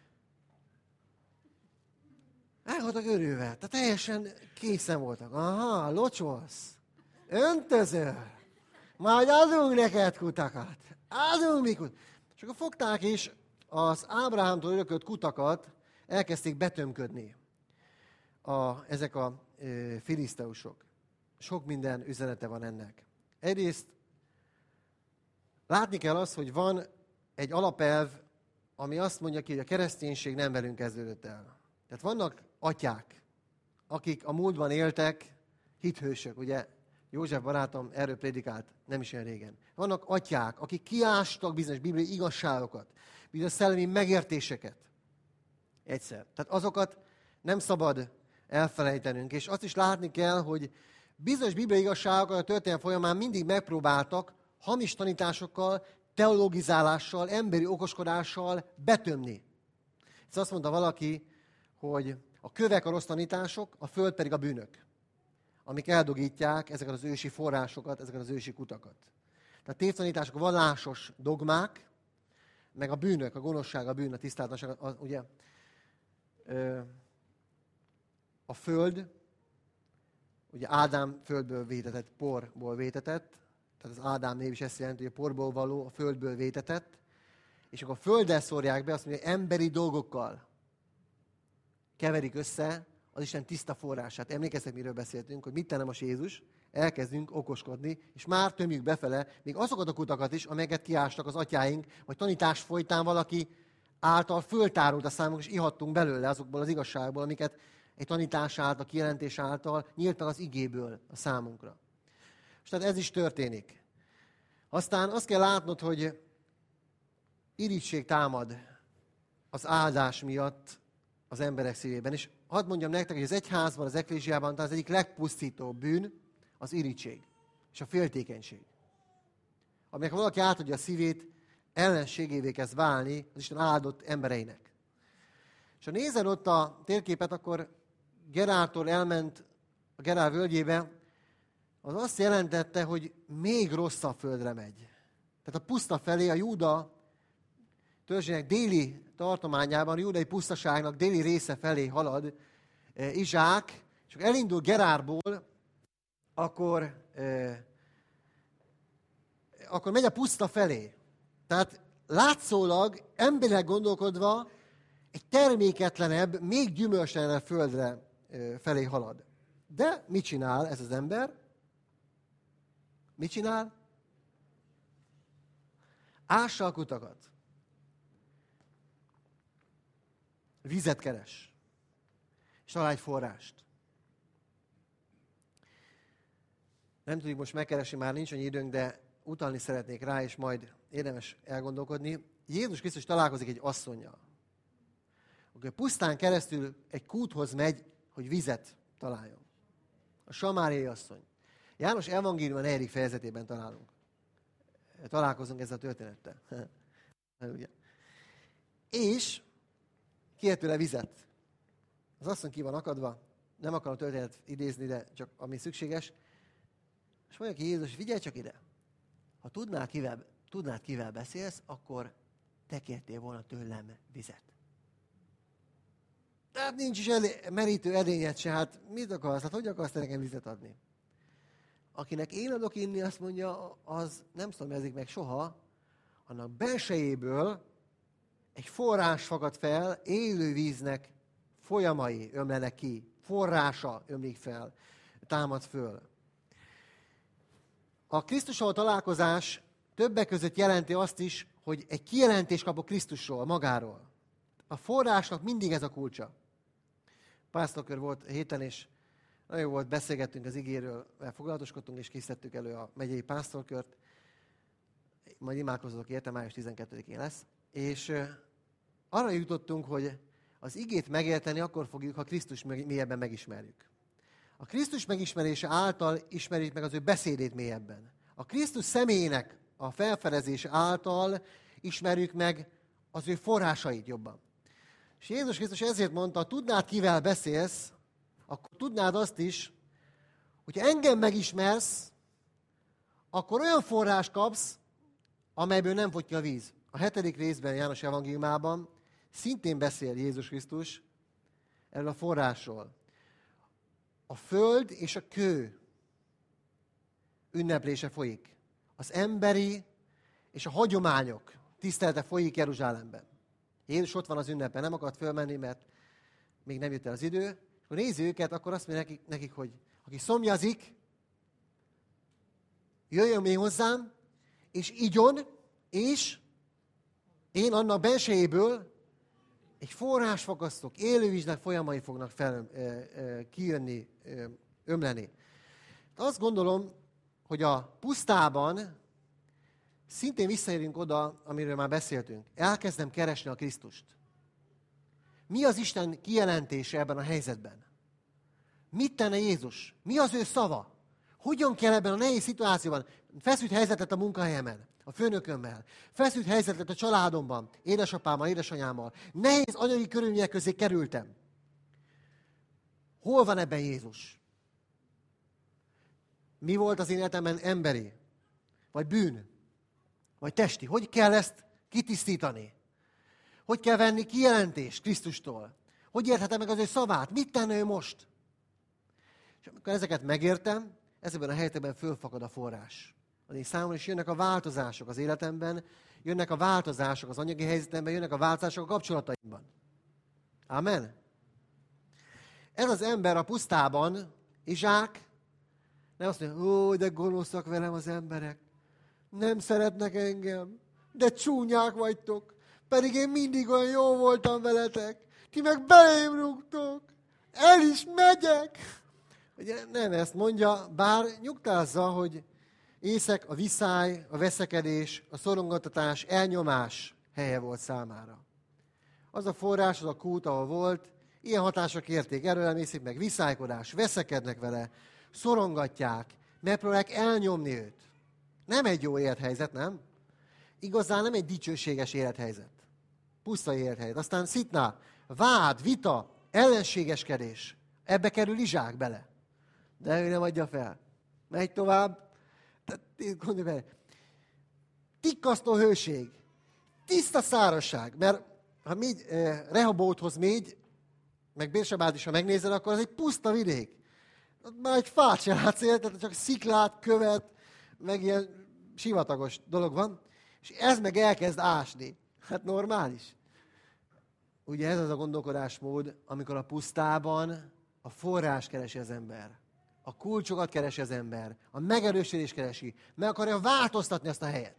Speaker 2: El voltak örülve, tehát teljesen készen voltak. Aha, locsolsz, öntözöl, majd adunk neked kutakat. Adunk mi kutakat. És akkor fogták, és az Ábrahámtól örökölt kutakat elkezdték betömködni ezek a filiszteusok. Sok minden üzenete van ennek. Egyrészt látni kell azt, hogy van egy alapelv, ami azt mondja ki, hogy a kereszténység nem velünk kezdődött el. Tehát vannak atyák, akik a múltban éltek, hithősök, ugye József barátom erről prédikált nem is olyan régen. Vannak atyák, akik kiástak bizonyos bibliai igazságokat, bizonyos szellemi megértéseket. Egyszer. Tehát azokat nem szabad elfelejtenünk. És azt is látni kell, hogy bizonyos bibliai igazságokat a történelem folyamán mindig megpróbáltak hamis tanításokkal, teologizálással, emberi okoskodással betömni. Ez azt mondta valaki, hogy a kövek a rossz tanítások, a föld pedig a bűnök, amik eldogítják ezeket az ősi forrásokat, ezeket az ősi kutakat. Tehát tévtanítások, a vallásos dogmák, meg a bűnök, a gonoszság, a bűn, a tisztátalanság, ugye a föld, ugye Ádám földből vétetett, porból vétetett, tehát az Ádám név is ezt jelenti, hogy a porból való, a földből vétetett, és akkor a földdel szórják be, azt mondja, hogy emberi dolgokkal keverik össze az Isten tiszta forrását. Emlékeztek, miről beszéltünk, hogy mit tenne most Jézus? Elkezdünk okoskodni, és már tömjük befele még azokat a kutakat is, amelyeket kiástak az atyáink, vagy tanítás folytán valaki által föltárult a számunkra, és ihattunk belőle azokból az igazságból, amiket egy tanítás által, kijelentés által nyílt meg az igéből a számunkra. És tehát ez is történik. Aztán azt kell látnod, hogy irigység támad az áldás miatt az emberek szívében. És hadd mondjam nektek, hogy az egyházban, az eklésiában az egyik legpusztítóbb bűn az irigység és a féltékenység. Aminek valaki átadja a szívét, ellenségévé kezd válni az Isten áldott embereinek. És ha nézed ott a térképet, akkor Gerártól elment a Gerár völgyébe, az azt jelentette, hogy még rosszabb földre megy. Tehát a puszta felé, a Júda törzsének déli tartományában, a júdai pusztaságnak déli része felé halad Izsák, és akkor elindul Gerárból, akkor megy a puszta felé. Tehát látszólag, emberileg gondolkodva, egy terméketlenebb, még gyümölcstelenebb földre felé halad. De mit csinál ez az ember? Mit csinál? Ássa a kutakat. Vizet keres. És talál egy forrást. Nem tudjuk most megkeresni, már nincs annyi időnk, de utalni szeretnék rá, és majd érdemes elgondolkodni. Jézus Krisztus találkozik egy asszonnyal. Akkor pusztán keresztül egy kúthoz megy, hogy vizet találjon. A samáriai asszony. János evangéliuma 4. fejezetében találkozunk ezzel a történettel. És kért tőle vizet. Az asszony ki van akadva, nem akarom a történetet idézni, de csak ami szükséges. És mondja ki Jézus, figyelj csak ide. Ha tudnád, kivel beszélsz, akkor te kértél volna tőlem vizet. Tehát nincs is merítő edényed se, hát mit akarsz? Hát hogy akarsz te nekem vizet adni? Akinek én adok inni, azt mondja, az nem szomjazik meg soha, annak belsejéből egy forrás fakad fel, élő víznek folyamai ömlenek ki, forrása ömlik fel, támad föl. A Krisztussal találkozás többek között jelenti azt is, hogy egy kijelentést kapok Krisztusról, magáról. A forrásnak mindig ez a kulcsa. Pásztorkör volt héten, és nagyon jó volt, beszélgettünk az igéről, foglalatoskodtunk, és készítettük elő a megyei pásztorkört. Majd imádkozzatok érte, május 12-én lesz. És arra jutottunk, hogy az igét megérteni akkor fogjuk, ha Krisztus mélyebben megismerjük. A Krisztus megismerése által ismerjük meg az ő beszédét mélyebben. A Krisztus személyének a felfedezése által ismerjük meg az ő forrásait jobban. És Jézus Krisztus ezért mondta, ha tudnád, kivel beszélsz, akkor tudnád azt is, hogyha engem megismersz, akkor olyan forrás kapsz, amelyből nem fogy ki a víz. A 7. részben, János evangéliumában szintén beszél Jézus Krisztus erről a forrásról. A föld és a kő ünneplése folyik. Az emberi és a hagyományok tisztelete folyik Jeruzsálemben. Jézus ott van az ünnepen, nem akart fölmenni, mert még nem jött el az idő. És akkor nézi őket, akkor azt mondja nekik, hogy aki szomjazik, jöjjön még hozzám, és igyon, és én annak bensejéből egy forrás fakasztok, élővíznek folyamai fognak kijönni, ömleni. Azt gondolom, hogy a pusztában szintén visszaérünk oda, amiről már beszéltünk. Elkezdem keresni a Krisztust. Mi az Isten kijelentése ebben a helyzetben? Mit tenne Jézus? Mi az ő szava? Hogyan kell ebben a nehéz szituációban? Feszült helyzetet a munkahelyemen, a főnökömmel. Feszült helyzetet a családomban, édesapámmal, édesanyámmal. Nehéz anyagi körülmények közé kerültem. Hol van ebben Jézus? Mi volt az én életemben emberi? Vagy bűn? Vagy testi? Hogy kell ezt kitisztítani? Hogy kell venni kijelentést Krisztustól? Hogy érthetem meg az ő szavát? Mit tenne ő most? És amikor ezeket megértem, ezekben a helyzetekben fölfakad a forrás. Az én számomra is jönnek a változások az életemben, jönnek a változások az anyagi helyzetemben, jönnek a változások a kapcsolataimban. Amen? Ez az ember a pusztában, Izsák, nem azt mondja, ó, de gonoszak velem az emberek, nem szeretnek engem, de csúnyák vagytok, pedig én mindig olyan jó voltam veletek, ti meg belém rúgtok, el is megyek. Ugye nem ezt mondja, bár nyugtázza, hogy Észek a viszály, a veszekedés, a szorongattatás, elnyomás helye volt számára. Az a forrás, az a kút, ahol volt, ilyen hatások érték, erről emészik meg, viszálykodás, veszekednek vele, szorongatják, megpróbálják elnyomni őt. Nem egy jó élethelyzet, nem? Igazán nem egy dicsőséges élethelyzet. Puszta élethelyzet. Aztán szitná, vád, vita, ellenségeskedés. Ebbe kerül Izsák bele. De ő nem adja fel. Megy tovább. Gondolj bele. Tikkasztó hőség. Tiszta szárazság. Mert ha Rehobóthoz mégy, meg Bérsebát is, ha megnézed, akkor az egy puszta vidék. Már egy fát se látsz, tehát csak sziklát, követ, meg ilyen sivatagos dolog van. És ez meg elkezd ásni. Hát normális. Ugye ez az a gondolkodásmód, amikor a pusztában a forrás keresi az ember. A kulcsokat keresi az ember. A megerősödést keresi. Meg akarja változtatni azt a helyet.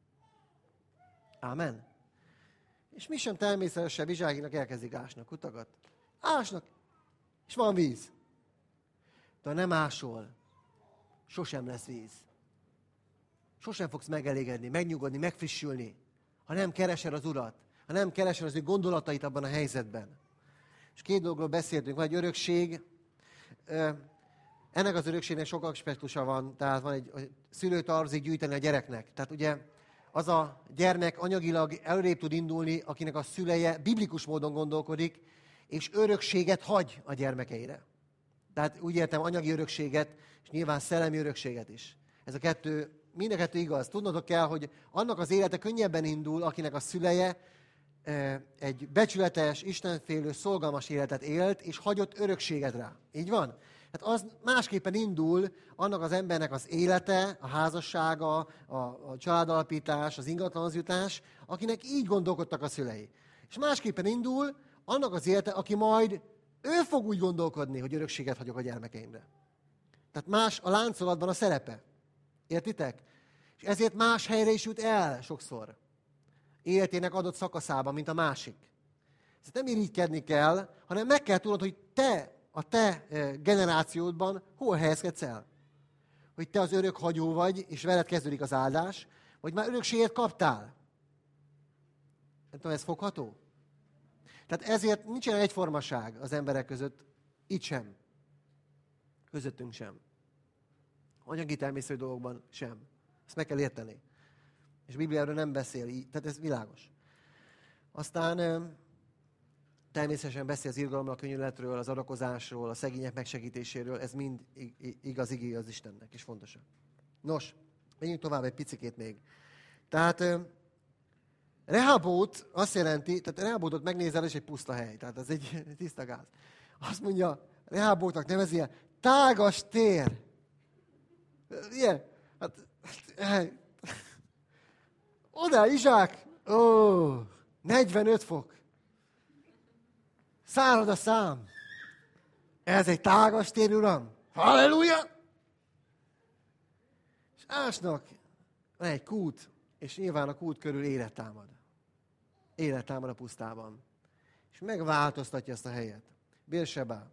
Speaker 2: Ámen. És mi sem természetesebb Izsákinak elkezdik ásni a kutakat. Ásnak, és van víz. De ha nem ásol, sosem lesz víz. Sosem fogsz megelégedni, megnyugodni, megfrissülni, ha nem keresed az Urat, ha nem keresed az ő gondolatait abban a helyzetben. És két dologról beszéltünk, van egy örökség, ennek az örökségnek sok aspektusa van, tehát van egy szülő tartozik gyűjteni a gyereknek. Tehát ugye az a gyermek anyagilag előrébb tud indulni, akinek a szüleje biblikus módon gondolkodik, és örökséget hagy a gyermekeire. Tehát úgy értem anyagi örökséget, és nyilván szellemi örökséget is. Ez a kettő, mind a kettő igaz. Tudnotok kell, hogy annak az élete könnyebben indul, akinek a szüleje egy becsületes, istenfélő, szolgalmas életet élt, és hagyott örökséget rá. Így van? Hát az másképpen indul annak az embernek az élete, a házassága, a családalapítás, az ingatlanozjutás, akinek így gondolkodtak a szülei. És másképpen indul annak az élete, aki majd ő fog úgy gondolkodni, hogy örökséget hagyok a gyermekeimre. Tehát más a láncolatban a szerepe. Értitek? És ezért más helyre is jut el sokszor. Életének adott szakaszában, mint a másik. Ez nem irigykedni kell, hanem meg kell tudnod, hogy te, a te generációdban hol helyezkedsz el. Hogy te az örökhagyó vagy, és veled kezdődik az áldás, vagy már örökséget kaptál. Nem tudom, ez fogható? Tehát ezért nincsen egyformaság az emberek között, itt sem. Közöttünk sem. Anyagi természetű dolgokban sem. Ezt meg kell érteni. És a Biblia erről nem beszél így, tehát ez világos. Aztán természetesen beszél az irgalomról, a könyörületről, az adakozásról, a szegények megsegítéséről, ez mind igaz igény az Istennek, és fontosak. Nos, Menjünk tovább egy picikét még. Tehát Rehobót azt jelenti, tehát Rehobótot megnézel, és egy puszta hely. Tehát ez egy tiszta gáz. Azt mondja, Rehobótnak nevezi el, tágas tér. Ilyen? Oda, Izsák! 45 fok. Szárad a szám. Ez egy tágas tér, uram. Halleluja! És ásnak, van egy kút, és nyilván a kút körül élet támad. Élet támad a pusztában. És megváltoztatja ezt a helyet. Bérsebá.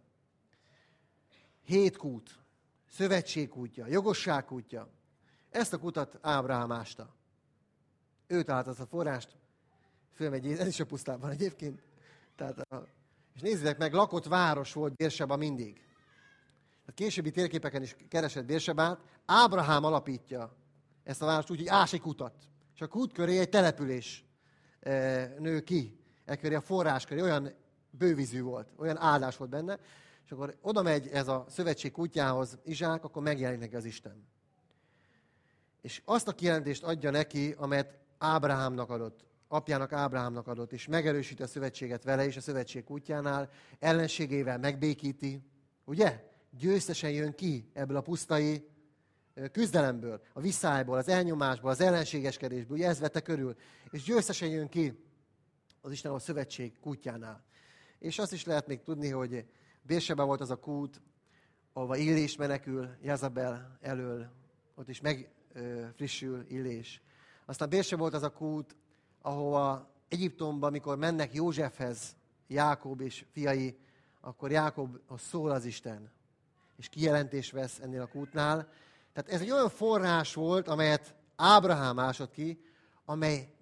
Speaker 2: 7 kút. Szövetség kútja, jogosság kútja. Ezt a kutat Ábrahám ásta. Ő talált azt a forrást. Fölmegy, ez is a pusztában egyébként. És nézzétek meg, lakott város volt Bérseba mindig. A későbbi térképeken is keresett Bérsebát. Ábrahám alapítja ezt a várost úgy, hogy ás egy kutat. És a kút köré egy település nő ki. Ekköré a forrás köré, olyan bővízű volt, olyan áldás volt benne. És akkor oda megy ez a szövetség kutyához Izsák, akkor megjelenik neki az Isten. És azt a kijelentést adja neki, amelyet Ábrahámnak adott, apjának Ábrahámnak adott, és megerősíti a szövetséget vele és a szövetség kutyánál, ellenségével megbékíti, ugye? Győztesen jön ki ebből a pusztai küzdelemből, a visszályból, az elnyomásból, az ellenségeskedésből, ugye ez vette körül, és győztesen jön ki az Isten a szövetség kutyánál. És azt is lehet még tudni, hogy Bérseba volt az a kút, ahova Illés menekül Jezabel elől, ott is megfrissül Illés. Aztán Bérseba volt az a kút, ahova Egyiptomban, amikor mennek Józsefhez, Jákob és fiai, akkor Jákobhoz szól az Isten, és kijelentést vesz ennél a kútnál. Tehát ez egy olyan forrás volt, amelyet Ábrahám ásott ki, amely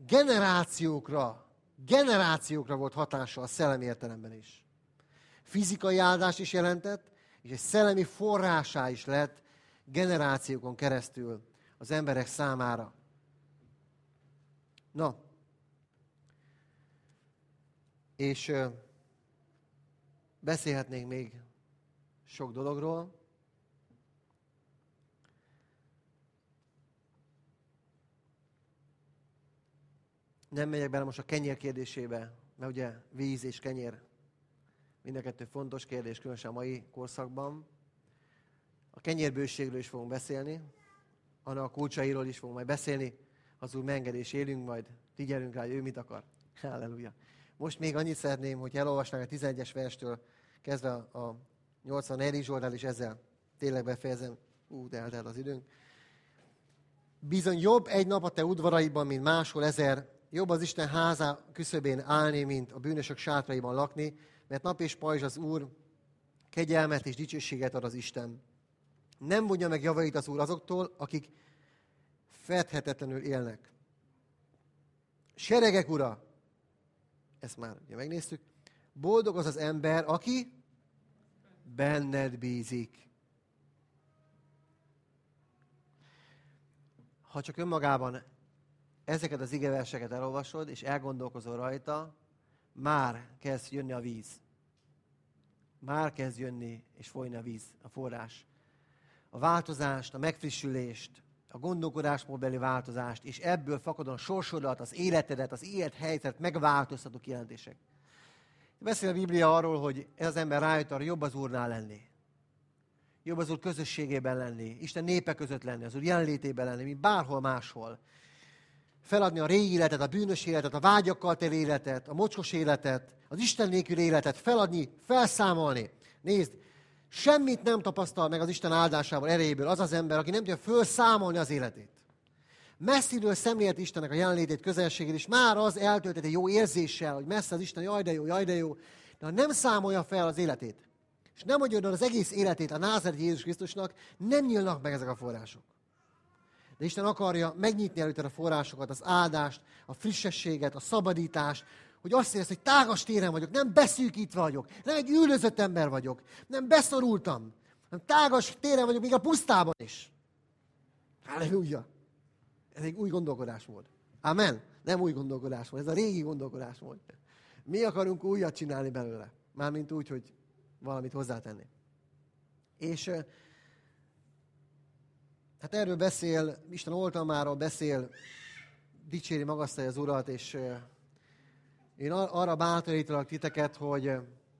Speaker 2: generációkra volt hatással a szellemi értelemben is. Fizikai áldást is jelentett, és egy szellemi forrásá is lett generációkon keresztül az emberek számára. Na, és beszélhetnénk még sok dologról. Nem megyek bele most a kenyér kérdésébe, mert ugye víz és kenyér mind a kettő fontos kérdés, különösen a mai korszakban. A kenyérbőségről is fogunk beszélni, annak a kulcsairól is fogunk majd beszélni. Az Úr megengedés élünk, majd figyelünk rá, hogy ő mit akar. Halleluja. Most még annyit szeretném, hogy elolvasnánk a 11-es verstől kezdve a 84. Zsoltár, és ezzel tényleg befejezem. De eltelt az időnk. Bizony jobb egy nap a te udvaraiban, mint máshol 1000. Jobb az Isten házá küszöbén állni, mint a bűnösök sátraiban lakni, mert nap és pajzs az Úr, kegyelmet és dicsőséget ad az Isten. Nem vonja meg javait az Úr azoktól, akik fedhetetlenül élnek. Seregek ura, ezt már ugye megnéztük, boldog az az ember, aki benned bízik. Ha csak önmagában ezeket az igeverseket elolvasod, és elgondolkozol rajta, már kezd jönni a víz. Már kezd jönni és folyni a víz, a forrás. A változást, a megfrissülést, a gondolkodásmódbeli változást, és ebből fakadóan a sorsodat, az életedet, az élethelyzetet megváltoztató kijelentések. Beszél a Biblia arról, hogy ez az ember rájött arra, jobb az Úrnál lenni. Jobb az Úr közösségében lenni, Isten népe között lenni, az Úr jelenlétében lenni, mint bárhol máshol. Feladni a régi életet, a bűnös életet, a vágyakkal teli életet, a mocskos életet, az Isten nélküli életet, feladni, felszámolni. Nézd, semmit nem tapasztal meg az Isten áldásával, erejéből az az ember, aki nem tudja felszámolni az életét. Messziről szemlélt Istennek a jelenlétét, közelségét, és már az eltöltett egy jó érzéssel, hogy messze az Isten, jaj de jó, de ha nem számolja fel az életét, és nem adja az egész életét a názáreti Jézus Krisztusnak, nem nyílnak meg ezek a források. De Isten akarja megnyitni előtte a forrásokat, az áldást, a frissességet, a szabadítást, hogy azt érezd, hogy tágas téren vagyok, nem beszűkítve vagyok, nem egy üldözött ember vagyok, nem beszorultam, hanem tágas téren vagyok, még a pusztában is. Halleluja! Ez egy új gondolkodásmód. Amen? Nem új gondolkodásmód, ez a régi gondolkodásmód. Mi akarunk újat csinálni belőle. Mármint úgy, hogy valamit hozzátenni. És Hát erről beszél, Isten oltalmáról beszél, dicséri, magasztalja az Urat, és én arra bátorítalak titeket, hogy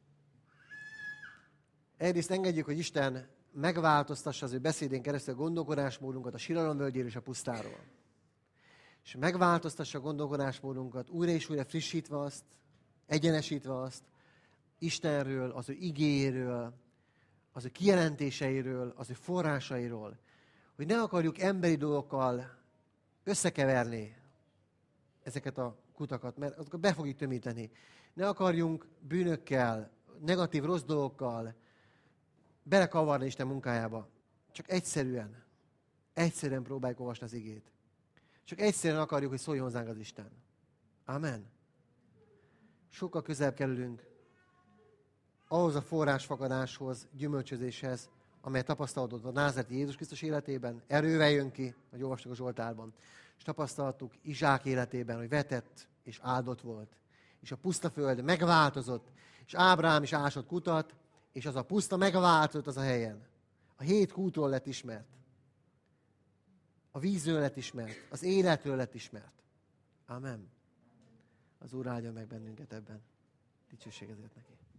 Speaker 2: egyrészt engedjük, hogy Isten megváltoztassa az ő beszédén keresztül a gondolkodásmódunkat a siralomvölgyéről és a pusztáról. És megváltoztassa a gondolkodásmódunkat, újra és újra frissítve azt, egyenesítve azt, Istenről, az ő igéjéről, az ő kijelentéseiről, az ő forrásairól, hogy ne akarjuk emberi dolgokkal összekeverni ezeket a kutakat, mert azokat be fogjuk tömíteni. Ne akarjunk bűnökkel, negatív, rossz dolgokkal belekavarni Isten munkájába. Csak egyszerűen próbáljuk olvasni az igét. Csak egyszerűen akarjuk, hogy szóljon hozzánk az Isten. Amen. Sokkal közelebb kerülünk ahhoz a forrásfakadáshoz, gyümölcsözéshez, amely tapasztalódott a názáreti Jézus Krisztus életében, erővel jön ki, ahogy olvastuk a Zsoltárban, és tapasztaltuk Izsák életében, hogy vetett és áldott volt. És a puszta föld megváltozott, és Ábrahám is ásott kutat, és az a puszta megváltozott az a helyen. A 7 kútról lett ismert. A vízről lett ismert. Az életről lett ismert. Amen. Az Úr áldja meg bennünket ebben. Dicsőség ezért neki.